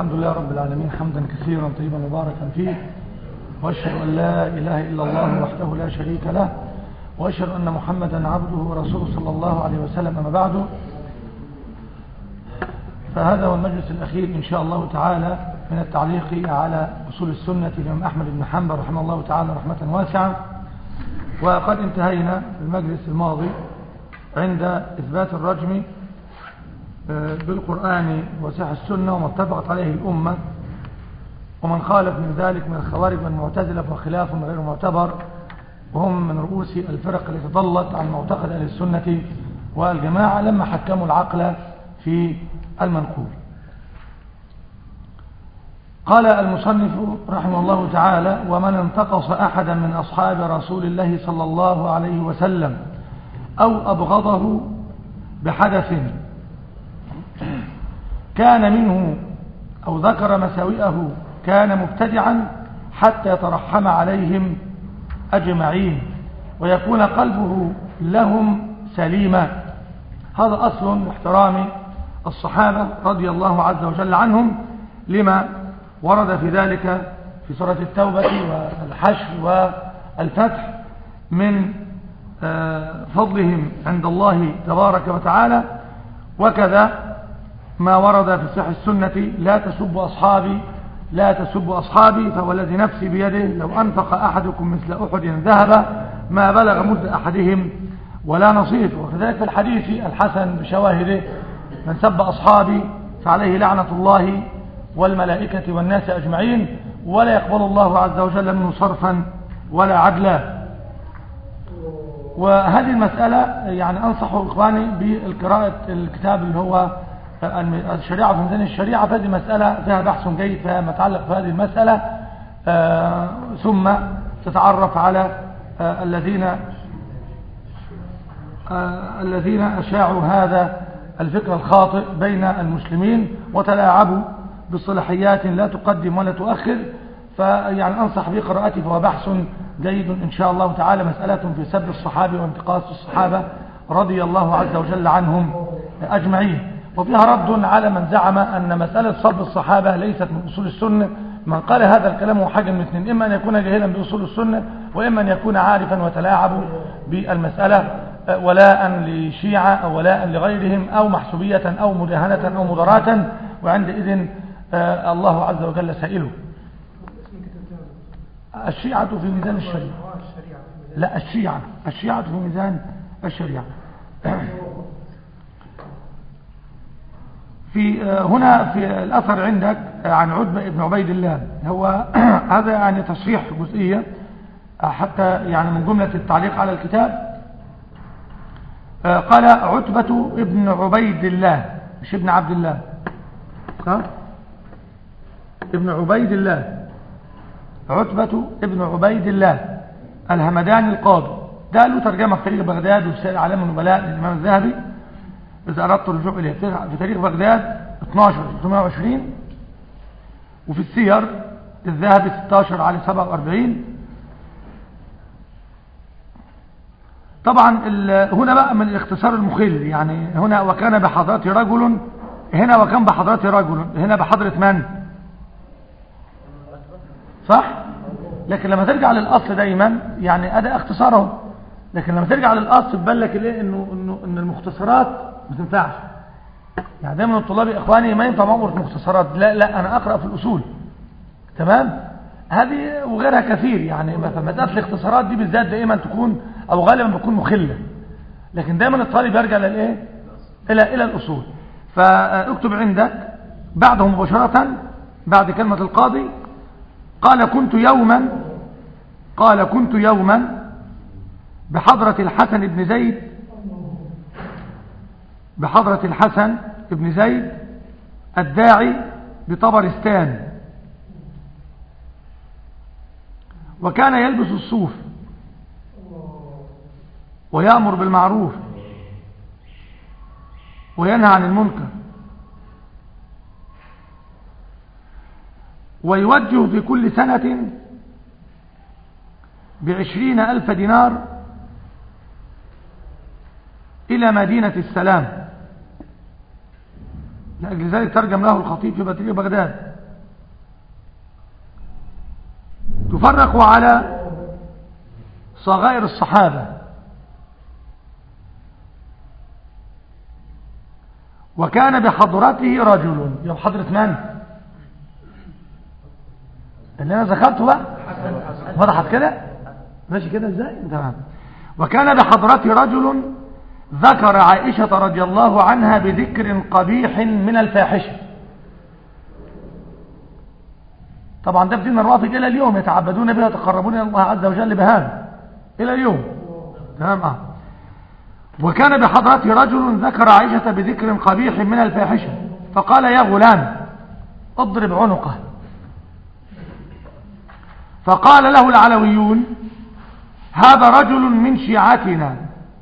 الحمد لله رب العالمين حمدا كثيرا طيبا مباركا فيه، وأشهد أن لا إله إلا الله وحده لا شريك له، وأشهد أن محمدا عبده ورسوله صلى الله عليه وسلم. أما بعد، فهذا هو المجلس الأخير إن شاء الله تعالى من التعليق على أصول السنة للإمام أحمد بن حنبل رحمه الله تعالى رحمة واسعة. وقد انتهينا في المجلس الماضي عند إثبات الرجم بالقرآن وصحيح السنة وما اتفقت عليه الأمة، ومن خالف من ذلك من الخوارج والمعتزلة فخلاف غير معتبر، وهم من رؤوس الفرق التي ضلت عن معتقد أهل السنة والجماعة لما حكموا العقل في المنقول. قال المصنف رحمه الله تعالى: ومن انتقص أحدا من أصحاب رسول الله صلى الله عليه وسلم أو أبغضه بحدث كان منه أو ذكر مساوئه كان مبتدعا حتى يترحم عليهم أجمعين ويكون قلبه لهم سليما. هذا أصل من احترام الصحابة رضي الله عز وجل عنهم، لما ورد في ذلك في سورة التوبة والحشر والفتح من فضلهم عند الله تبارك وتعالى. وكذا ما ورد في صحيح السنة: لا تسبوا أصحابي لا تسبوا أصحابي فهو الذي نفسي بيده لو أنفق أحدكم مثل أحد ذهب ما بلغ مد أحدهم ولا نصيفه. وكذلك في الحديث الحسن بشواهده: من سب أصحابي فعليه لعنة الله والملائكة والناس أجمعين ولا يقبل الله عز وجل منه صرفا ولا عدلا. وهذه المسألة يعني أنصح إخواني بالقراءة الكتاب اللي هو الشريعة في ميزان الشريعة، فهذه مسألة فيها بحث جيد فيما يتعلق بهذه المسألة، ثم تتعرف على الذين أشاعوا هذا الفكر الخاطئ بين المسلمين وتلاعبوا بصلاحيات لا تقدم ولا تؤخر. فيعني أنصح بقراءته، فهو بحث جيد إن شاء الله تعالى. مسألة في سب الصحابة وانتقاص الصحابة رضي الله عز وجل عنهم أجمعين، وفيها رد على من زعم أن مسألة صب الصحابة ليست من أصول السنة. من قال هذا الكلام هو حاجة من اثنين: إما أن يكون جاهلا بأصول السنة، وإما أن يكون عارفا وتلاعب بالمسألة ولاء لشيعة أو ولاء لغيرهم أو محسوبية أو مداهنة أو مضاراة، وعندئذ الله عز وجل سائله. الشيعة في ميزان الشريعة، لا الشيعة في ميزان الشريعة. في هنا في الأثر عندك عن عتبة بن عبيد الله، هو هذا يعني تصحيح جزئية حتى يعني من جملة التعليق على الكتاب. قال عتبة ابن عبيد الله، مش ابن عبد الله، صح؟ ابن عبيد الله، عتبة ابن عبيد الله الهمداني القاضي. ده له ترجمة في تاريخ بغداد وفي سائر أعلام النبلاء للإمام الذهبي إذا أردت الرجوع إليه. في تاريخ بغداد 12/320، وفي السير الذهبي 16/47. طبعا هنا بقى من الاختصار المخل، يعني هنا وكان بحضرة رجل، هنا وكان بحضرة رجل، هنا بحضرة من؟ صح؟ لكن لما ترجع للأصل دايما يعني أداء اختصاره، لكن لما ترجع للأصل تبان لك ليه إن المختصرات ما تنفعش. يعني دايما الطلاب يا إخواني ما ينفع معهم مختصرات، لا أنا أقرأ في الأصول، تمام؟ هذه وغيرها كثير، يعني فمسألة الاختصارات دي بالذات دائما تكون أو غالبا بتكون مخلة، لكن دايما الطالب يرجع للإيه؟ إلى الأصول. فاكتب عندك بعده مباشرة بعد كلمة القاضي: قال كنت يوما بحضرة الحسن بن زيد الداعي بطبرستان، وكان يلبس الصوف ويأمر بالمعروف وينهى عن المنكر ويوجه في كل سنة 20,000 دينار إلى مدينة السلام. لأجل ذلك ترجم له الخطيب في بطريق بغداد. يفرق على صغائر الصحابة. وكان بحضرته رجل، يبقى حضرة من؟ اللي انا ذكرته بقى وضحت كده ماشي كده ازاي؟ تمام. وكان بحضرته رجل ذكر عائشة رضي الله عنها بذكر قبيح من الفاحشة. طبعا ده في دين الرافض الى اليوم، يتعبدون بها ويتقربون الى الله عز وجل بهذا الى اليوم. تمام. وكان بحضرته رجل ذكر عائشة بذكر قبيح من الفاحشة فقال يا غلام اضرب عنقه. فقال له العلويون هذا رجل من شيعتنا،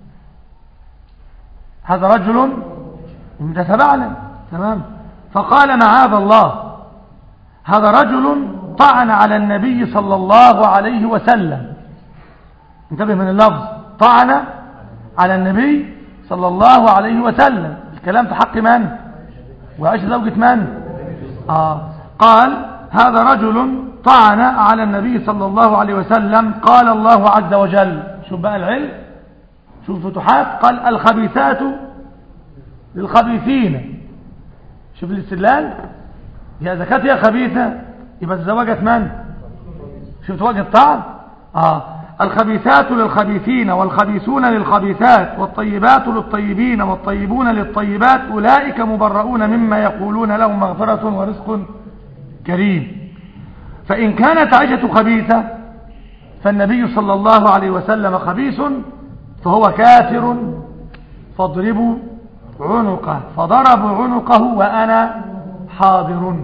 هذا رجل تتبعنا. تمام. فقال معاذ الله هذا رجل طعن على النبي صلى الله عليه وسلم. انتبه من اللفظ، طعن على النبي صلى الله عليه وسلم. الكلام في حق من؟ وعائشة زوجة من؟ قال هذا رجل طعن على النبي صلى الله عليه وسلم. قال الله عز وجل، شوف بقى العلم، شوف فتوحات، قال الخبيثات للخبيثين. شوف الاستدلال، يا إذا كانت هي خبيثة يبقى تزوجت من؟ شوف وجه الطعن. الخبيثات للخبيثين والخبيثون للخبيثات والطيبات للطيبين والطيبون للطيبات أولئك مبرؤون مما يقولون لهم مغفرة ورزق كريم. فإن كانت عائشة خبيثة فالنبي صلى الله عليه وسلم خبيث فهو كافر فاضربوا عنقه. فضربوا عنقه وأنا حاضر.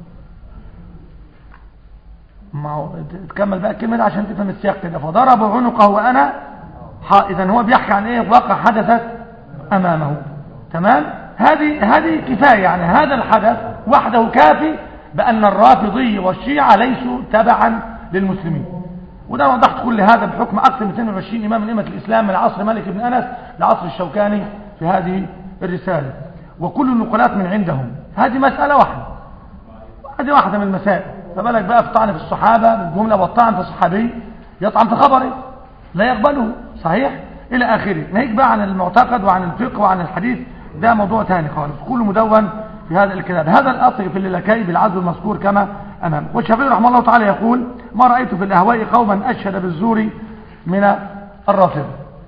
تكمل بقى الكلمة عشان تفهم السياق كده. فضربوا عنقه وأنا إذن هو بيحكي عن إيه؟ واقع حدثت أمامه. تمام. هذه كفاية، يعني هذا الحدث وحده كافي بأن الرافضي والشيعة ليسوا تبعا للمسلمين. وده وضحت كل هذا بحكم أكثر من 22 إمام من أئمة الإسلام من عصر مالك بن أنس لعصر الشوكاني في هذه الرسالة، وكل النقلات من عندهم. هذه مسألة واحدة، هذه واحدة من المسائل. فبالك بقى في طعن في الصحابة بالجملة، والطعن في الصحابي يطعن في خبره لا يقبله، صحيح إلى آخره. نهيك بقى عن المعتقد وعن الفقه وعن الحديث، ده موضوع ثاني خالص، كله مدون في هذا الكتاب. هذا الأصل في اللكائي بالعزو المذكور كما أمام. والشافعي رحمه الله تعالى يقول ما رأيت في الأهواء قوما أشهد بالزور من الرافضة.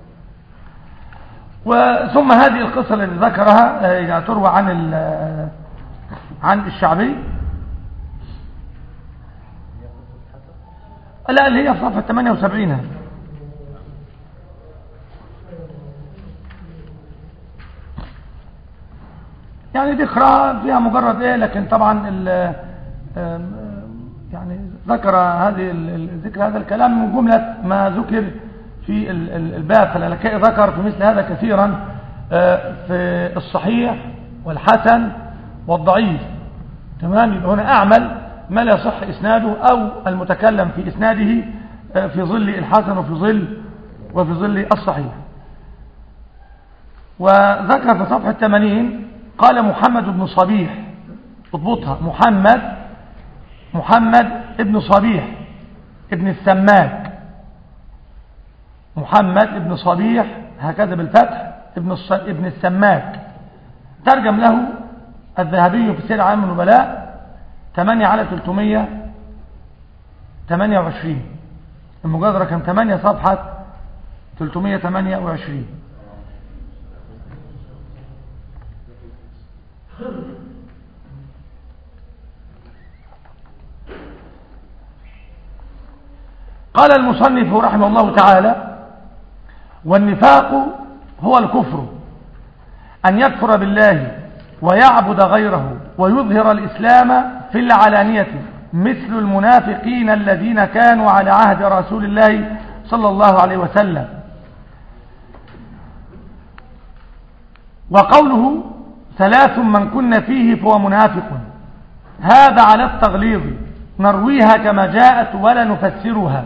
وثم هذه القصة التي ذكرها تروى عن الشعبي، لا اللي هي في صفحة 78. يعني ذكرى فيها مجرد لكن طبعا يعني ذكر ذكر هذا الكلام من جملة ما ذكر في الباب. فاللكائي ذكر في مثل هذا كثيرا في الصحيح والحسن والضعيف. تمام. يبقى هنا أعمل ما لا يصح إسناده أو المتكلم في إسناده في ظل الحسن وفي ظل الصحيح. وذكر في صفحة 80 قال محمد بن صبيح، اضبطها، محمد ابن صبيح ابن السماك، محمد ابن صبيح هكذا بالفتح ابن السماك. ترجم له الذهبي في سير أعلام النبلاء 8/328، المجادرة كان 8 صفحة 328. قال المصنف رحمه الله تعالى والنفاق هو الكفر، أن يكفر بالله ويعبد غيره ويظهر الإسلام في العلانية مثل المنافقين الذين كانوا على عهد رسول الله صلى الله عليه وسلم. وقوله 3 من كن فيه فهو منافق، هذا على التغليظ، نرويها كما جاءت ولا نفسرها.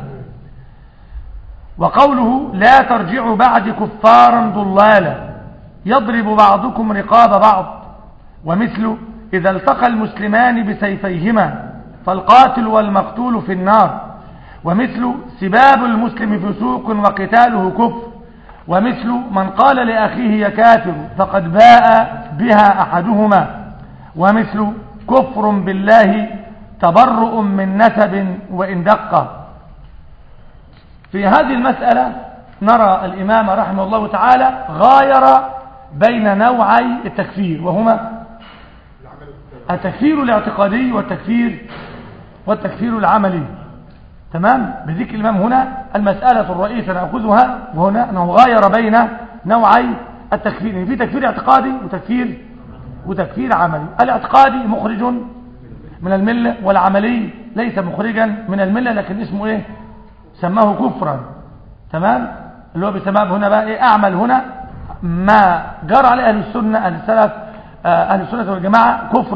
وقوله لا ترجعوا بعد كفارا ضلالا يضرب بعضكم رقاب بعض، ومثله إذا التقى المسلمان بسيفيهما فالقاتل والمقتول في النار، ومثل سباب المسلم فسوق وقتاله كفر، ومثل من قال لأخيه يا كافر فقد باء بها أحدهما، ومثل كفر بالله تبرؤ من نسب وإن دق. في هذه المسألة نرى الإمام رحمه الله تعالى غاير بين نوعي التكفير، وهما التكفير الاعتقادي والتكفير العملي. تمام. بذكر الإمام هنا المسألة الرئيسة نأخذها وهنا أنه غاير بين نوعي التكفير، يعني في تكفير اعتقادي وتكفير عملي. الاعتقادي مخرج من الملة، والعملي ليس مخرجا من الملة لكن اسمه ايه؟ سماه كفرا. تمام. اللي هو بسبب هنا بقى ايه؟ اعمل هنا ما جرى عليه اهل السنة اهل السلف اهل السنة والجماعة كفر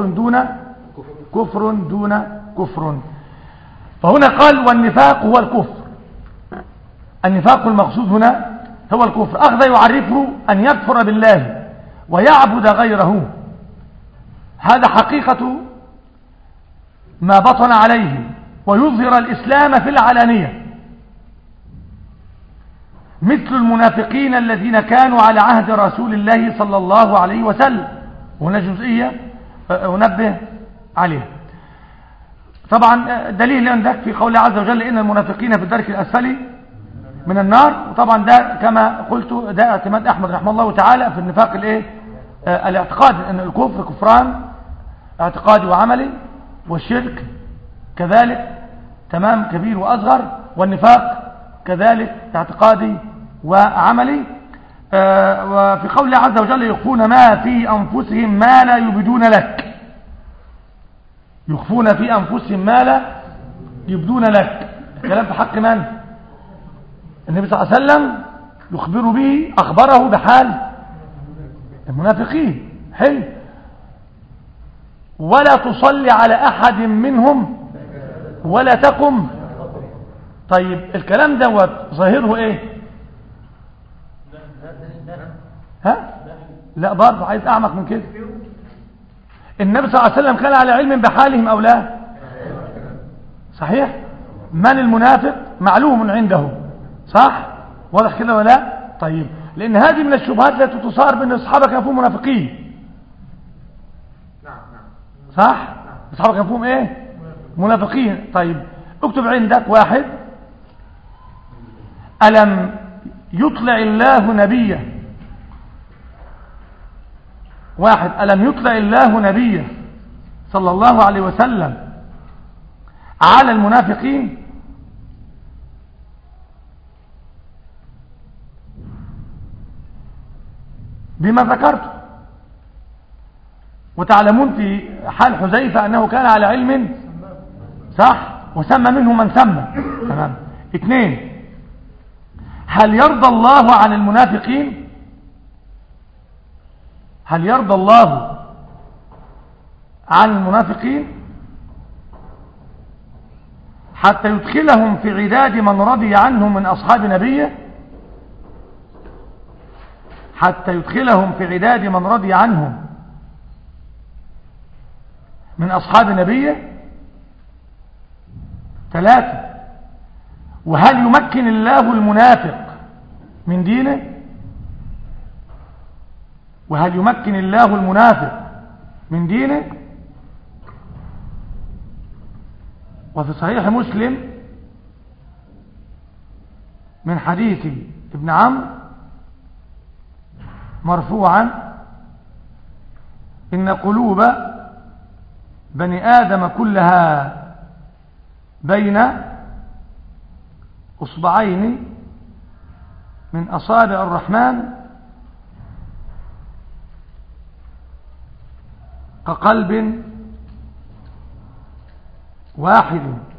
دون كفر. فهنا قال والنفاق هو الكفر. النفاق المقصود هنا هو الكفر، أخذ يعرفه أن يكفر بالله ويعبد غيره، هذا حقيقة ما بطن عليه، ويظهر الإسلام في العلانية، مثل المنافقين الذين كانوا على عهد رسول الله صلى الله عليه وسلم. وهنا جزئية أنبه عليه. طبعا دليل عندك في قول عز وجل إن المنافقين في الدرك الأسفل من النار، وطبعا ده كما قلت ده اعتماد أحمد رحمه الله تعالى في النفاق الاعتقادي، أن الكفر كفران اعتقادي وعملي، والشرك كذلك تمام كبير وأصغر، والنفاق كذلك اعتقادي وعملي. وفي قول عز وجل يخفون ما في أنفسهم ما لا يبدون لك، يخفون في أنفسهم ما لا يبدون لك. الكلام في حق من؟ النبي صلى الله عليه وسلم يخبر به، أخبره بحال المنافقين. حلو. ولا تصلي على أحد منهم ولا تقم. طيب الكلام دوت ظاهره ايه؟ ها؟ لا برضه عايز أعمق من كده. النبي صلى الله عليه وسلم كان على علم بحالهم أو لا؟ صحيح. من المنافق معلوم عنده، صح؟ واضح كده ولا لا؟ طيب لأن هذه من الشبهات التي تصار بأن الصحابة كانوا فيهم منافقين. صح؟ الصحابة كانوا فيهم ايه؟ منافقين. طيب اكتب عندك واحد: ألم يطلع الله نبيه، واحد ألم يطلع الله نبيه صلى الله عليه وسلم على المنافقين؟ بما ذكرته، وتعلمون في حال حذيفة أنه كان على علم، صح، وسمى منه من سمى. تمام. اثنين: هل يرضى الله عن المنافقين؟ هل يرضى الله عن المنافقين حتى يدخلهم في عداد من رضي عنهم من أصحاب نبيه؟ حتى يدخلهم في عداد من رضي عنهم من أصحاب نبيه. ثلاثة: وهل يمكن الله المنافق من دينه؟ وهل يمكن الله المنافق من دينه؟ وفي صحيح مسلم من حديث ابن عمرو مرفوعا: إن قلوب بني آدم كلها بين أصبعين من أصابع الرحمن كقلب واحد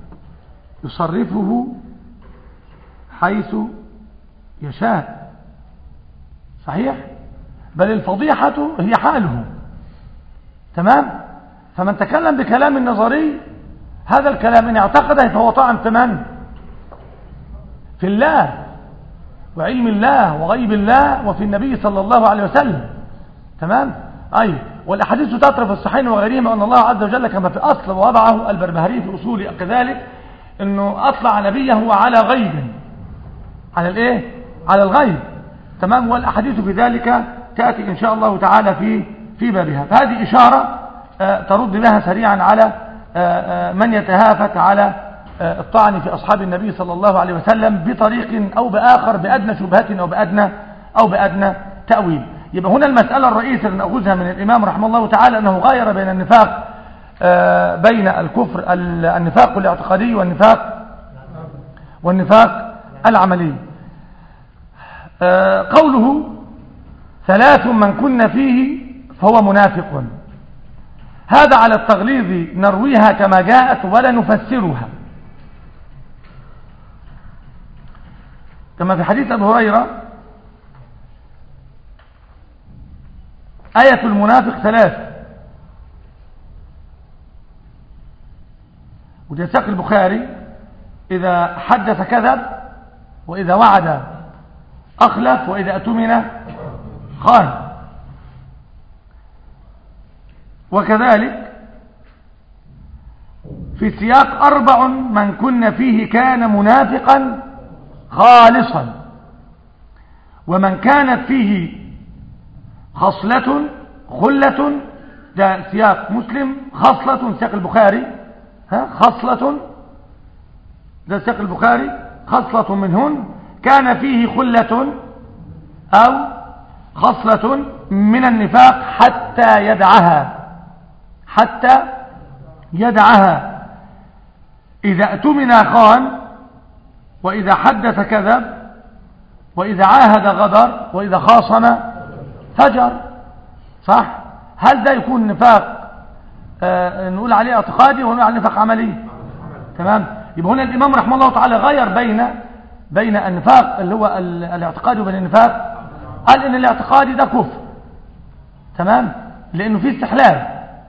يصرفه حيث يشاء. صحيح. بل الفضيحة هي حاله. تمام. فمن تكلم بكلام نظري، هذا الكلام إن اعتقده فهو طعن في من؟ في الله وعلم الله وغيب الله وفي النبي صلى الله عليه وسلم. تمام. أي والأحاديث تترى في الصحيحين وغيرهما أن الله عز وجل كما في أصل ووضعه البربهاري في أصول كذلك انه اطلع نبيه على غيب، على الايه، على الغيب. تمام. والاحاديث في ذلك تاتي ان شاء الله تعالى في بابها. فهذه اشاره ترد بها سريعا على من يتهافت على الطعن في اصحاب النبي صلى الله عليه وسلم بطريق او باخر، بادنى شبهه او بادنى تاويل. يبقى هنا المساله الرئيسيه اللي ناخذها من الامام رحمه الله تعالى انه غير بين النفاق، بين الكفر النفاق الاعتقادي والنفاق العملي. قوله 3 من كن فيه فهو منافق، هذا على التغليظ نرويها كما جاءت ولا نفسرها، كما في حديث أبي هريرة آية المنافق 3، وده ساق البخاري: إذا حدث كذب، وإذا وعد أخلف، وإذا أؤتمن خان. وكذلك في سياق 4 من كن فيه كان منافقا خالصا، ومن كانت فيه خصلة خلة، ده سياق مسلم، خصلة سياق البخاري، خصلة ده سياق البخاري، خصلة منهن كان فيه خلة أو خصلة من النفاق حتى يدعها إذا اؤتمن خان، وإذا حدث كذب، وإذا عاهد غدر، وإذا خاصم فجر. صح؟ هل ده يكون نفاق نقول عليه اعتقادي ونقول عليه نفاق عملي؟ تمام. يبقى هنا الإمام رحمه الله تعالى غير بين النفاق اللي هو الاعتقادي وبين النفاق. قال ان الاعتقادي ده كفر، تمام، لانه فيه استحلال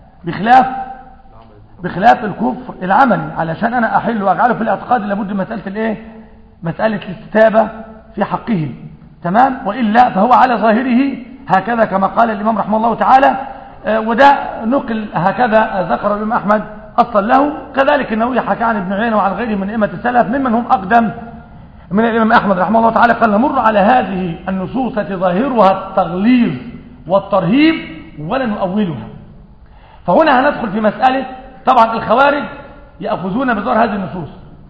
بخلاف الكفر العملي. علشان انا احل واجعله في الاعتقاد لابد مسألة الاستتابة في حقه، تمام، وإلا فهو على ظاهره هكذا كما قال الإمام رحمه الله تعالى. وده نقل هكذا ذكر الإمام أحمد أصلا له، كذلك النووي حكى عن ابن عيينة وعن غيره من أئمة السلف ممن هم أقدم من الإمام أحمد رحمه الله تعالى. قال نمر على هذه النصوص التي ظاهرها التغليظ والترهيب ولا نؤولها. فهنا هندخل في مسألة، طبعا الخوارج يأخذون بظاهر هذه النصوص،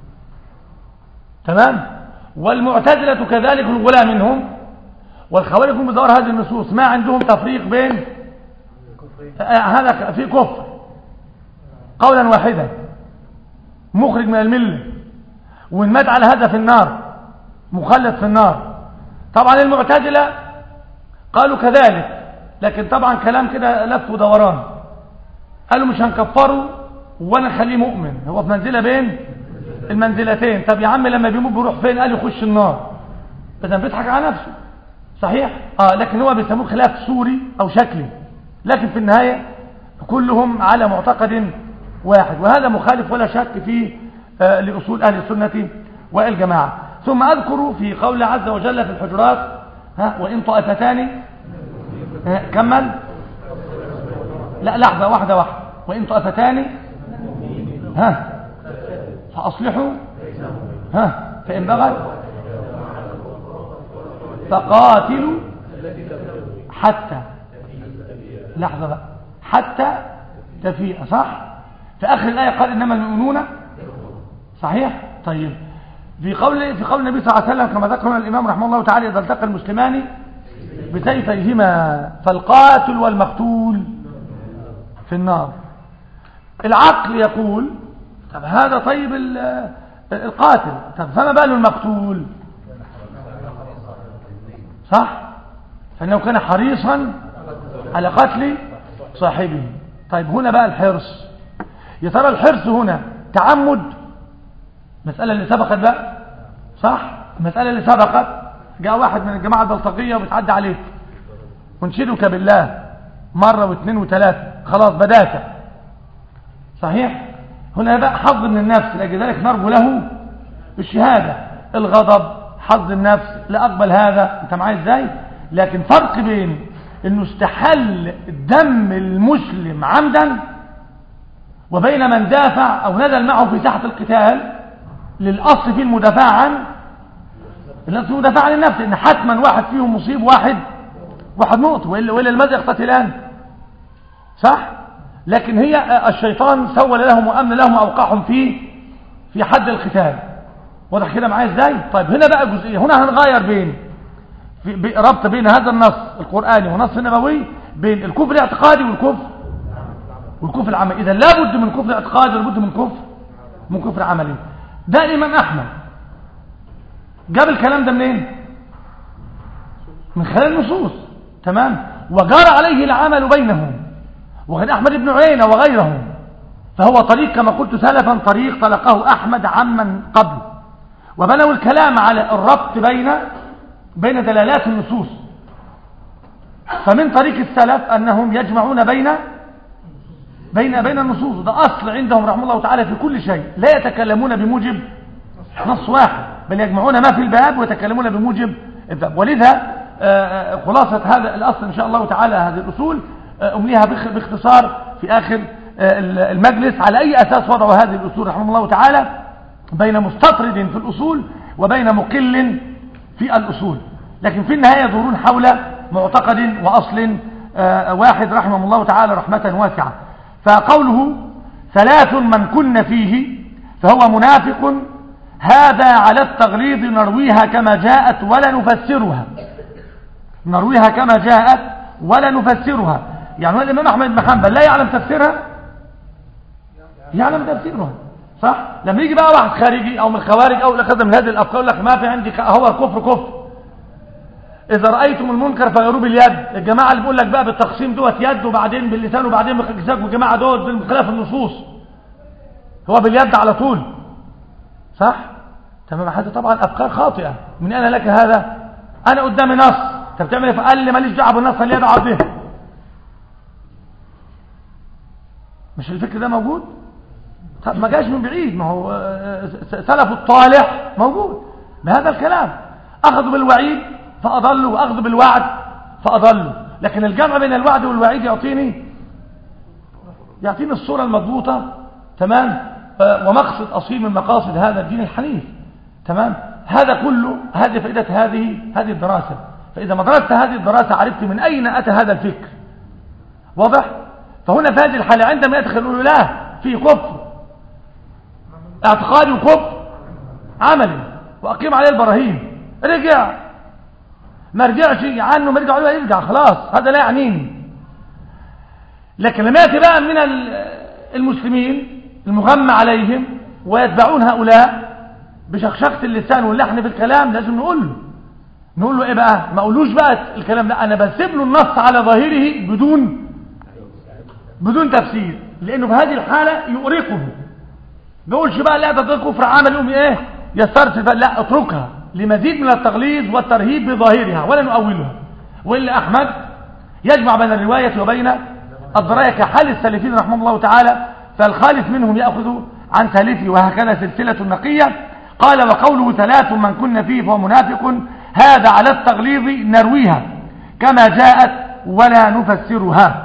تمام، والمعتزلة كذلك الغلاة منهم، والخوارج هم بظاهر هذه النصوص ما عندهم تفريق بين هذا في كفر قولا واحدا مخرج من الملة، وإن مات على هذا في النار مخلد في النار. طبعا المعتزلة قالوا كذلك، لكن طبعا كلام كده لف ودوران، قالوا مش هنكفره ولا نخليه مؤمن، هو في منزلة بين المنزلتين. طب يا عم لما بيموت بيروح فين؟ قال يخش النار، اذا بيضحك على نفسه، صحيح، لكن هو بيسموه خلاف صوري او شكلي، لكن في النهاية كلهم على معتقد واحد، وهذا مخالف ولا شك فيه لأصول أهل السنة والجماعة. ثم أذكر في قول عز وجل في الحجرات وإن طائفتان، كمل، لا لحظة واحدة، وإن طائفتان فأصلحوا فإن بغت فقاتلوا حتى، لحظة بقى، حتى تفيء، صح؟ في آخر الآية قال إنما المؤمنون، صحيح؟ طيب في قول النبي صلى الله عليه وسلم كما ذكرنا الإمام رحمه الله تعالى: إذا التقى المسلمان بسيفيهما فالقاتل والمقتول في النار. العقل يقول طب هذا طيب القاتل، طب فما بال المقتول؟ صح؟ فإنه كان حريصا على قتل صاحبه. طيب هنا بقى الحرص، يا ترى الحرص هنا تعمد؟ المسألة اللي سبقت بقى، صح؟ المسألة اللي سبقت جاء واحد من الجماعة البلطجية وبتعدى عليك ونشدك بالله مرة واثنين وثلاثة، خلاص بدافع، صحيح؟ هنا بقى حظ من النفس، لذلك نرجو له الشهادة. الغضب حظ النفس، لا أقبل هذا، أنت معايا إزاي؟ لكن فرق بين إنه استحل دم المسلم عمدا وبين من دافع أو نزل معه في ساحة القتال للأصل في المدافع عن المدافع عن النفس، إن حتما واحد فيهم مصيب واحد نقطة، وإلا الماذا يقتتلان؟ صح؟ لكن هي الشيطان سول لهم وأمن لهم وأوقعهم في حد القتال. واضح كده معايا ازاي؟ طيب هنا بقى جزئية، هنا هنغير بين ربط بين هذا النص القرآني والنص النبوي، بين الكفر الاعتقادي والكفر العملي. إذا لابد من كفر اعتقادي ولابد من كفر عملي. ده الإمام أحمد جاب الكلام ده منين؟ من خلال النصوص، تمام، وجرى عليه العمل بينهم، وكان أحمد بن عيينة وغيرهم. فهو طريق كما قلت سلفا، طريق طلقه أحمد عمن قبل، وبنوا الكلام على الربط بين دلالات النصوص. فمن طريق السلف أنهم يجمعون بين النصوص، ده أصل عندهم رحمه الله تعالى في كل شيء، لا يتكلمون بموجب نص واحد، بل يجمعون ما في الباب ويتكلمون بموجب الباب. ولذا خلاصة هذا الأصل إن شاء الله تعالى، هذه الأصول أمليها باختصار في آخر المجلس، على أي أساس وضعوا هذه الأصول رحمه الله تعالى، بين مستطرد في الأصول وبين مقل في الأصول، لكن في النهاية يدورون حول معتقد وأصل واحد رحمه الله تعالى رحمة واسعة. فقوله 3 من كن فيه فهو منافق، هذا على التغليظ نرويها كما جاءت ولا نفسرها، نرويها كما جاءت ولا نفسرها. يعني الإمام أحمد بن حنبل لا يعلم تفسيرها؟ يعلم تفسيرها، صح؟ لما يجي بقى واحد خارجي أو من الخوارج أو لأخذ من هذه الأفكار يقول لك ما في عندي، هو الكفر. إذا رأيتم المنكر فغيروه باليد. الجماعة اللي بيقول لك بقى بالتقسيم دوت يد وبعدين باللسان وبعدين بالجسد، والجماعة دوت بالخلاف النصوص، هو باليد على طول، صح؟ تمام. هذا طبعا أفكار خاطئة. من أين لك هذا؟ أنا قدامي نص، أنت بتعمل إيه؟ فقال لي ماليش دعوة بالنص اللي يدعو به. مش الفكر ده موجود؟ طب ما جاش من بعيد، ما هو سلف الطالح موجود بهذا الكلام، أخذوا بالوعيد فأضلوا وأخذوا بالوعد فأضلوا. لكن الجمع بين الوعد والوعيد يعطيني الصورة المضبوطة، تمام، ومقصد أصيل من مقاصد هذا الدين الحنيف، تمام. هذا كله هذه فائدة هذه الدراسة. فإذا ما درست هذه الدراسة عرفت من أين أتى هذا الفكر، واضح؟ فهنا في هذه الحالة عندما يدخلون لا في كفر اعتقادي وكفر عملي وأقيم عليه البراهين، رجع ما رجعش عنه، ما رجع يرجع خلاص، هذا لا يعنيني. لكن لما يأتي بقى من المسلمين المغمى عليهم ويتبعون هؤلاء بشخشخة اللسان واللحن في الكلام، لازم نقول له ايه بقى؟ ما اقولوش بقى الكلام ده، انا بسيب له النص على ظاهره بدون تفسير، لانه في هذه الحالة يؤرقه. ما يقولش بقى لا ده كفر عمل يقوم ايه يسترسل، لا، اتركها لمزيد من التغليظ والترهيب بظاهرها ولا نؤولها. وإلا أحمد يجمع بين الرواية وبين الدراية كحال السلفين رحمه الله تعالى، فالخالف منهم يأخذ عن تالفه، وهكذا سلسلة نقية. قال وقوله 3 من كن فيه فهو منافق، هذا على التغليظ نرويها كما جاءت ولا نفسرها.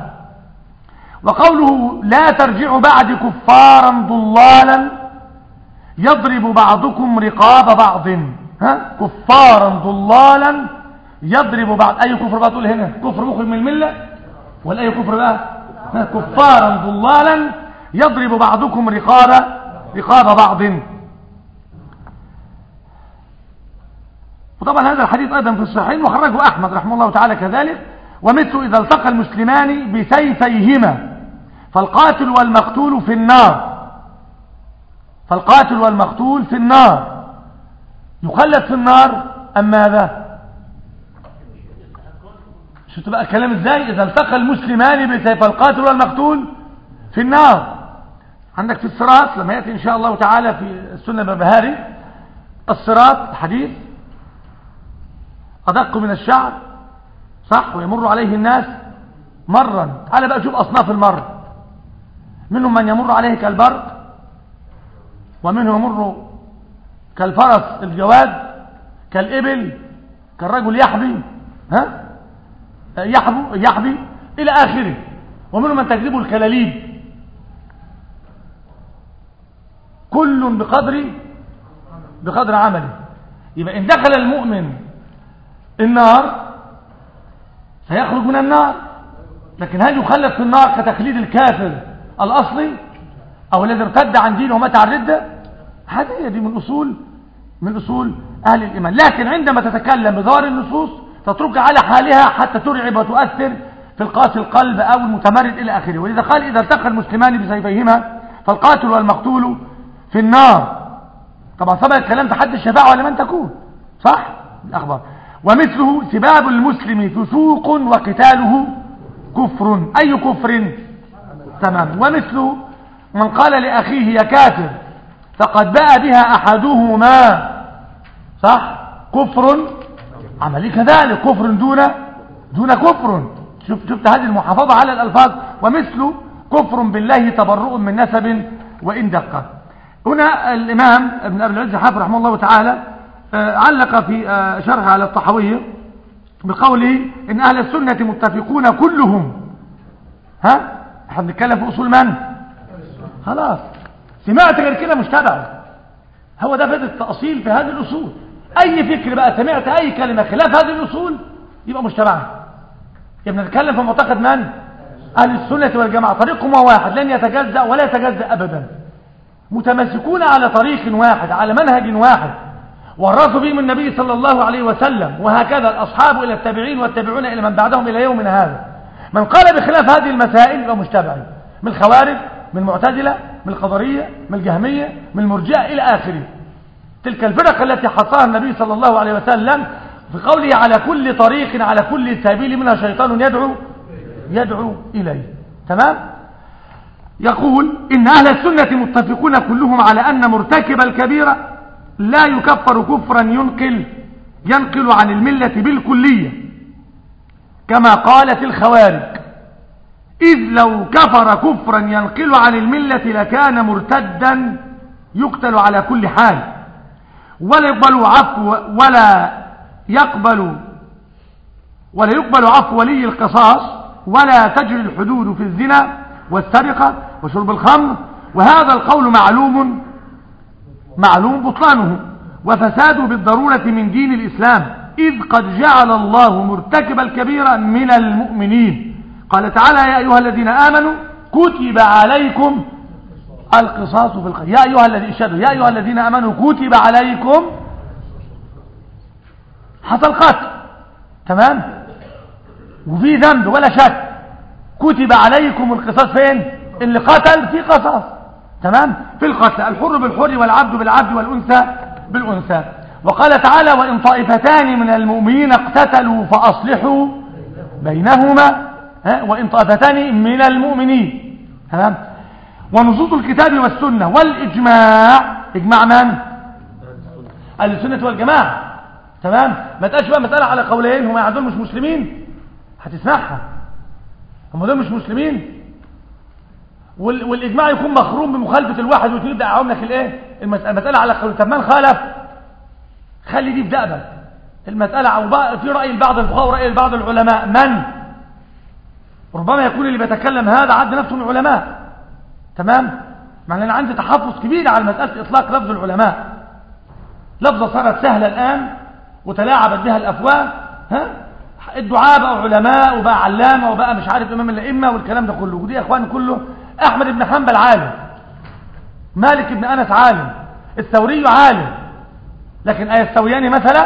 وقوله لا ترجعوا بعد كفارا ضلالا يضرب بعضكم رقاب بعض، كفارا ضلالا يضرب بعض. أي كفر بقى تقول هنا؟ كفر مخرج من الملة ولا أي كفر بقى؟ كفارا ضلالا يضرب بعضكم رقاب بعض. وطبعا هذا الحديث أيضا في الصحيحين وخرجه أحمد رحمه الله تعالى كذلك. ومثل إذا التقى المسلمان بسيفيهما فالقاتل والمقتول في النار، فالقاتل والمقتول في النار، يخلد في النار أم ماذا؟ شو تبقى الكلام ازاي؟ إذا التقى المسلمان بسيف القاتل والمقتول في النار. عندك في الصراط لما يأتي إن شاء الله تعالى في السنة البهاري، الصراط حديث أدق من الشعر، صح، ويمر عليه الناس مرا. تعال بقى شوف أصناف المر، منهم من يمر عليه كالبرق، ومنهم يمر كالفرس الجواد، كالإبل، كالرجل يحبي إلى آخره. ومنهم من تجذبه الكلاليب، كل بقدر بقدر عمله. يبقى إن دخل المؤمن النار سيخرج من النار، لكن هل يخلد في النار كتخليد الكافر الأصلي أو الذي ارتد عن دينه ومات على الردة؟ هذه دي من أصول أهل الإيمان. لكن عندما تتكلم بظاهر النصوص تترك على حالها حتى ترعب وتؤثر في القاسي القلب أو المتمرد إلى آخره. ولذا قال إذا التقى المسلمان بسيفيهما فالقاتل والمقتول في النار. طبعا سبق الكلام تحدي الشفاعة ولمن تكون، صح الأخبار. ومثله سباب المسلم فسوق وقتاله كفر. أي كفر؟ تمام. ومثله من قال لأخيه يا كافر فقد باء بها أحدهما، صح، كفر عملي، كذلك كفر دون كفر. شفت هذه المحافظة على الألفاظ. ومثل كفر بالله تبرؤ من نسب وإن دقة. هنا الإمام ابن أبي العز حافظ رحمه الله تعالى علق في شرح على الطحاوية بقوله إن أهل السنة متفقون كلهم. احنا بنتكلم في أصول من؟ خلاص سمعت غير كده مش تبعي. هو ده فائدة التأصيل في هذه الأصول. أي فكر بقى سمعت أي كلمة خلاف هذه الأصول يبقى مش تبعي. يبقى بنتكلم في معتقد من؟ أهل السنة والجماعة. طريقهم واحد لن يتجزأ ولا يتجزأ أبدا، متمسكون على طريق واحد على منهج واحد ورثوا به من النبي صلى الله عليه وسلم، وهكذا الأصحاب إلى التابعين والتابعون إلى من بعدهم إلى يومنا هذا. من قال بخلاف هذه المسائل يبقى مش تبعي، من الخوارج، من المعتزلة، من القدرية، من الجهمية، من المرجئة إلى آخره. تلك الفرق التي حصاها النبي صلى الله عليه وسلم في قوله على كل طريق على كل سبيل منها شيطان يدعو إليه. تمام. يقول إن أهل السنة متفقون كلهم على أن مرتكب الكبيرة لا يكفر كفرا ينقل عن الملة بالكلية كما قالت الخوارج، إذ لو كفر كفرا ينقل عن الملة لكان مرتدا يقتل على كل حال، ولا يقبل عفو ولي القصاص، ولا تجري الحدود في الزنا والسرقة وشرب الخمر. وهذا القول معلوم بطلانه وفساده بالضرورة من دين الإسلام، إذ قد جعل الله مرتكب الكبيرة من المؤمنين. قال تعالى يا أيها الذين آمنوا كتب عليكم القصاص في القتل. يا أيها الذين آمنوا كتب عليكم، حصل قتل، تمام، وفي ذنب ولا شك، كتب عليكم القصاص. فين اللي قتل؟ في قصاص، تمام، في القتل، الحر بالحر والعبد بالعبد والأنثى بالأنثى. وقال تعالى وإن طائفتان من المؤمنين اقتتلوا فأصلحوا بينهما، وإن طائفتان من المؤمنين، تمام. ونصوص الكتاب والسنة والإجماع، إجماع من؟ أهل السنة والجماعة، تمام. ما تقالش بقى مسألة على قولين هم عندهم مش مسلمين، هتسمعها هم دول مش مسلمين، والإجماع يكون مخروم بمخالفة الواحد وتبدأ أعوم لك الإيه المسألة على قول. طب من خالف؟ خلي دي في دقبك المسألة. أو في رأي بعض الفقهاء ورأي بعض العلماء، من ربما يكون اللي بيتكلم هذا عد نفسه من العلماء، تمام. معنى أنا عندي تحفظ كبير على مسألة إطلاق لفظ العلماء. لفظة صارت سهلة الآن وتلاعبت بها الأفواه، الدعاء بقى علماء وبقى علامة وبقى مش عارف إمام الأئمة والكلام ده كله. ودي يا إخوان كله، أحمد بن حنبل عالم، مالك بن أنس عالم، الثوري عالم، لكن الثوياني مثلا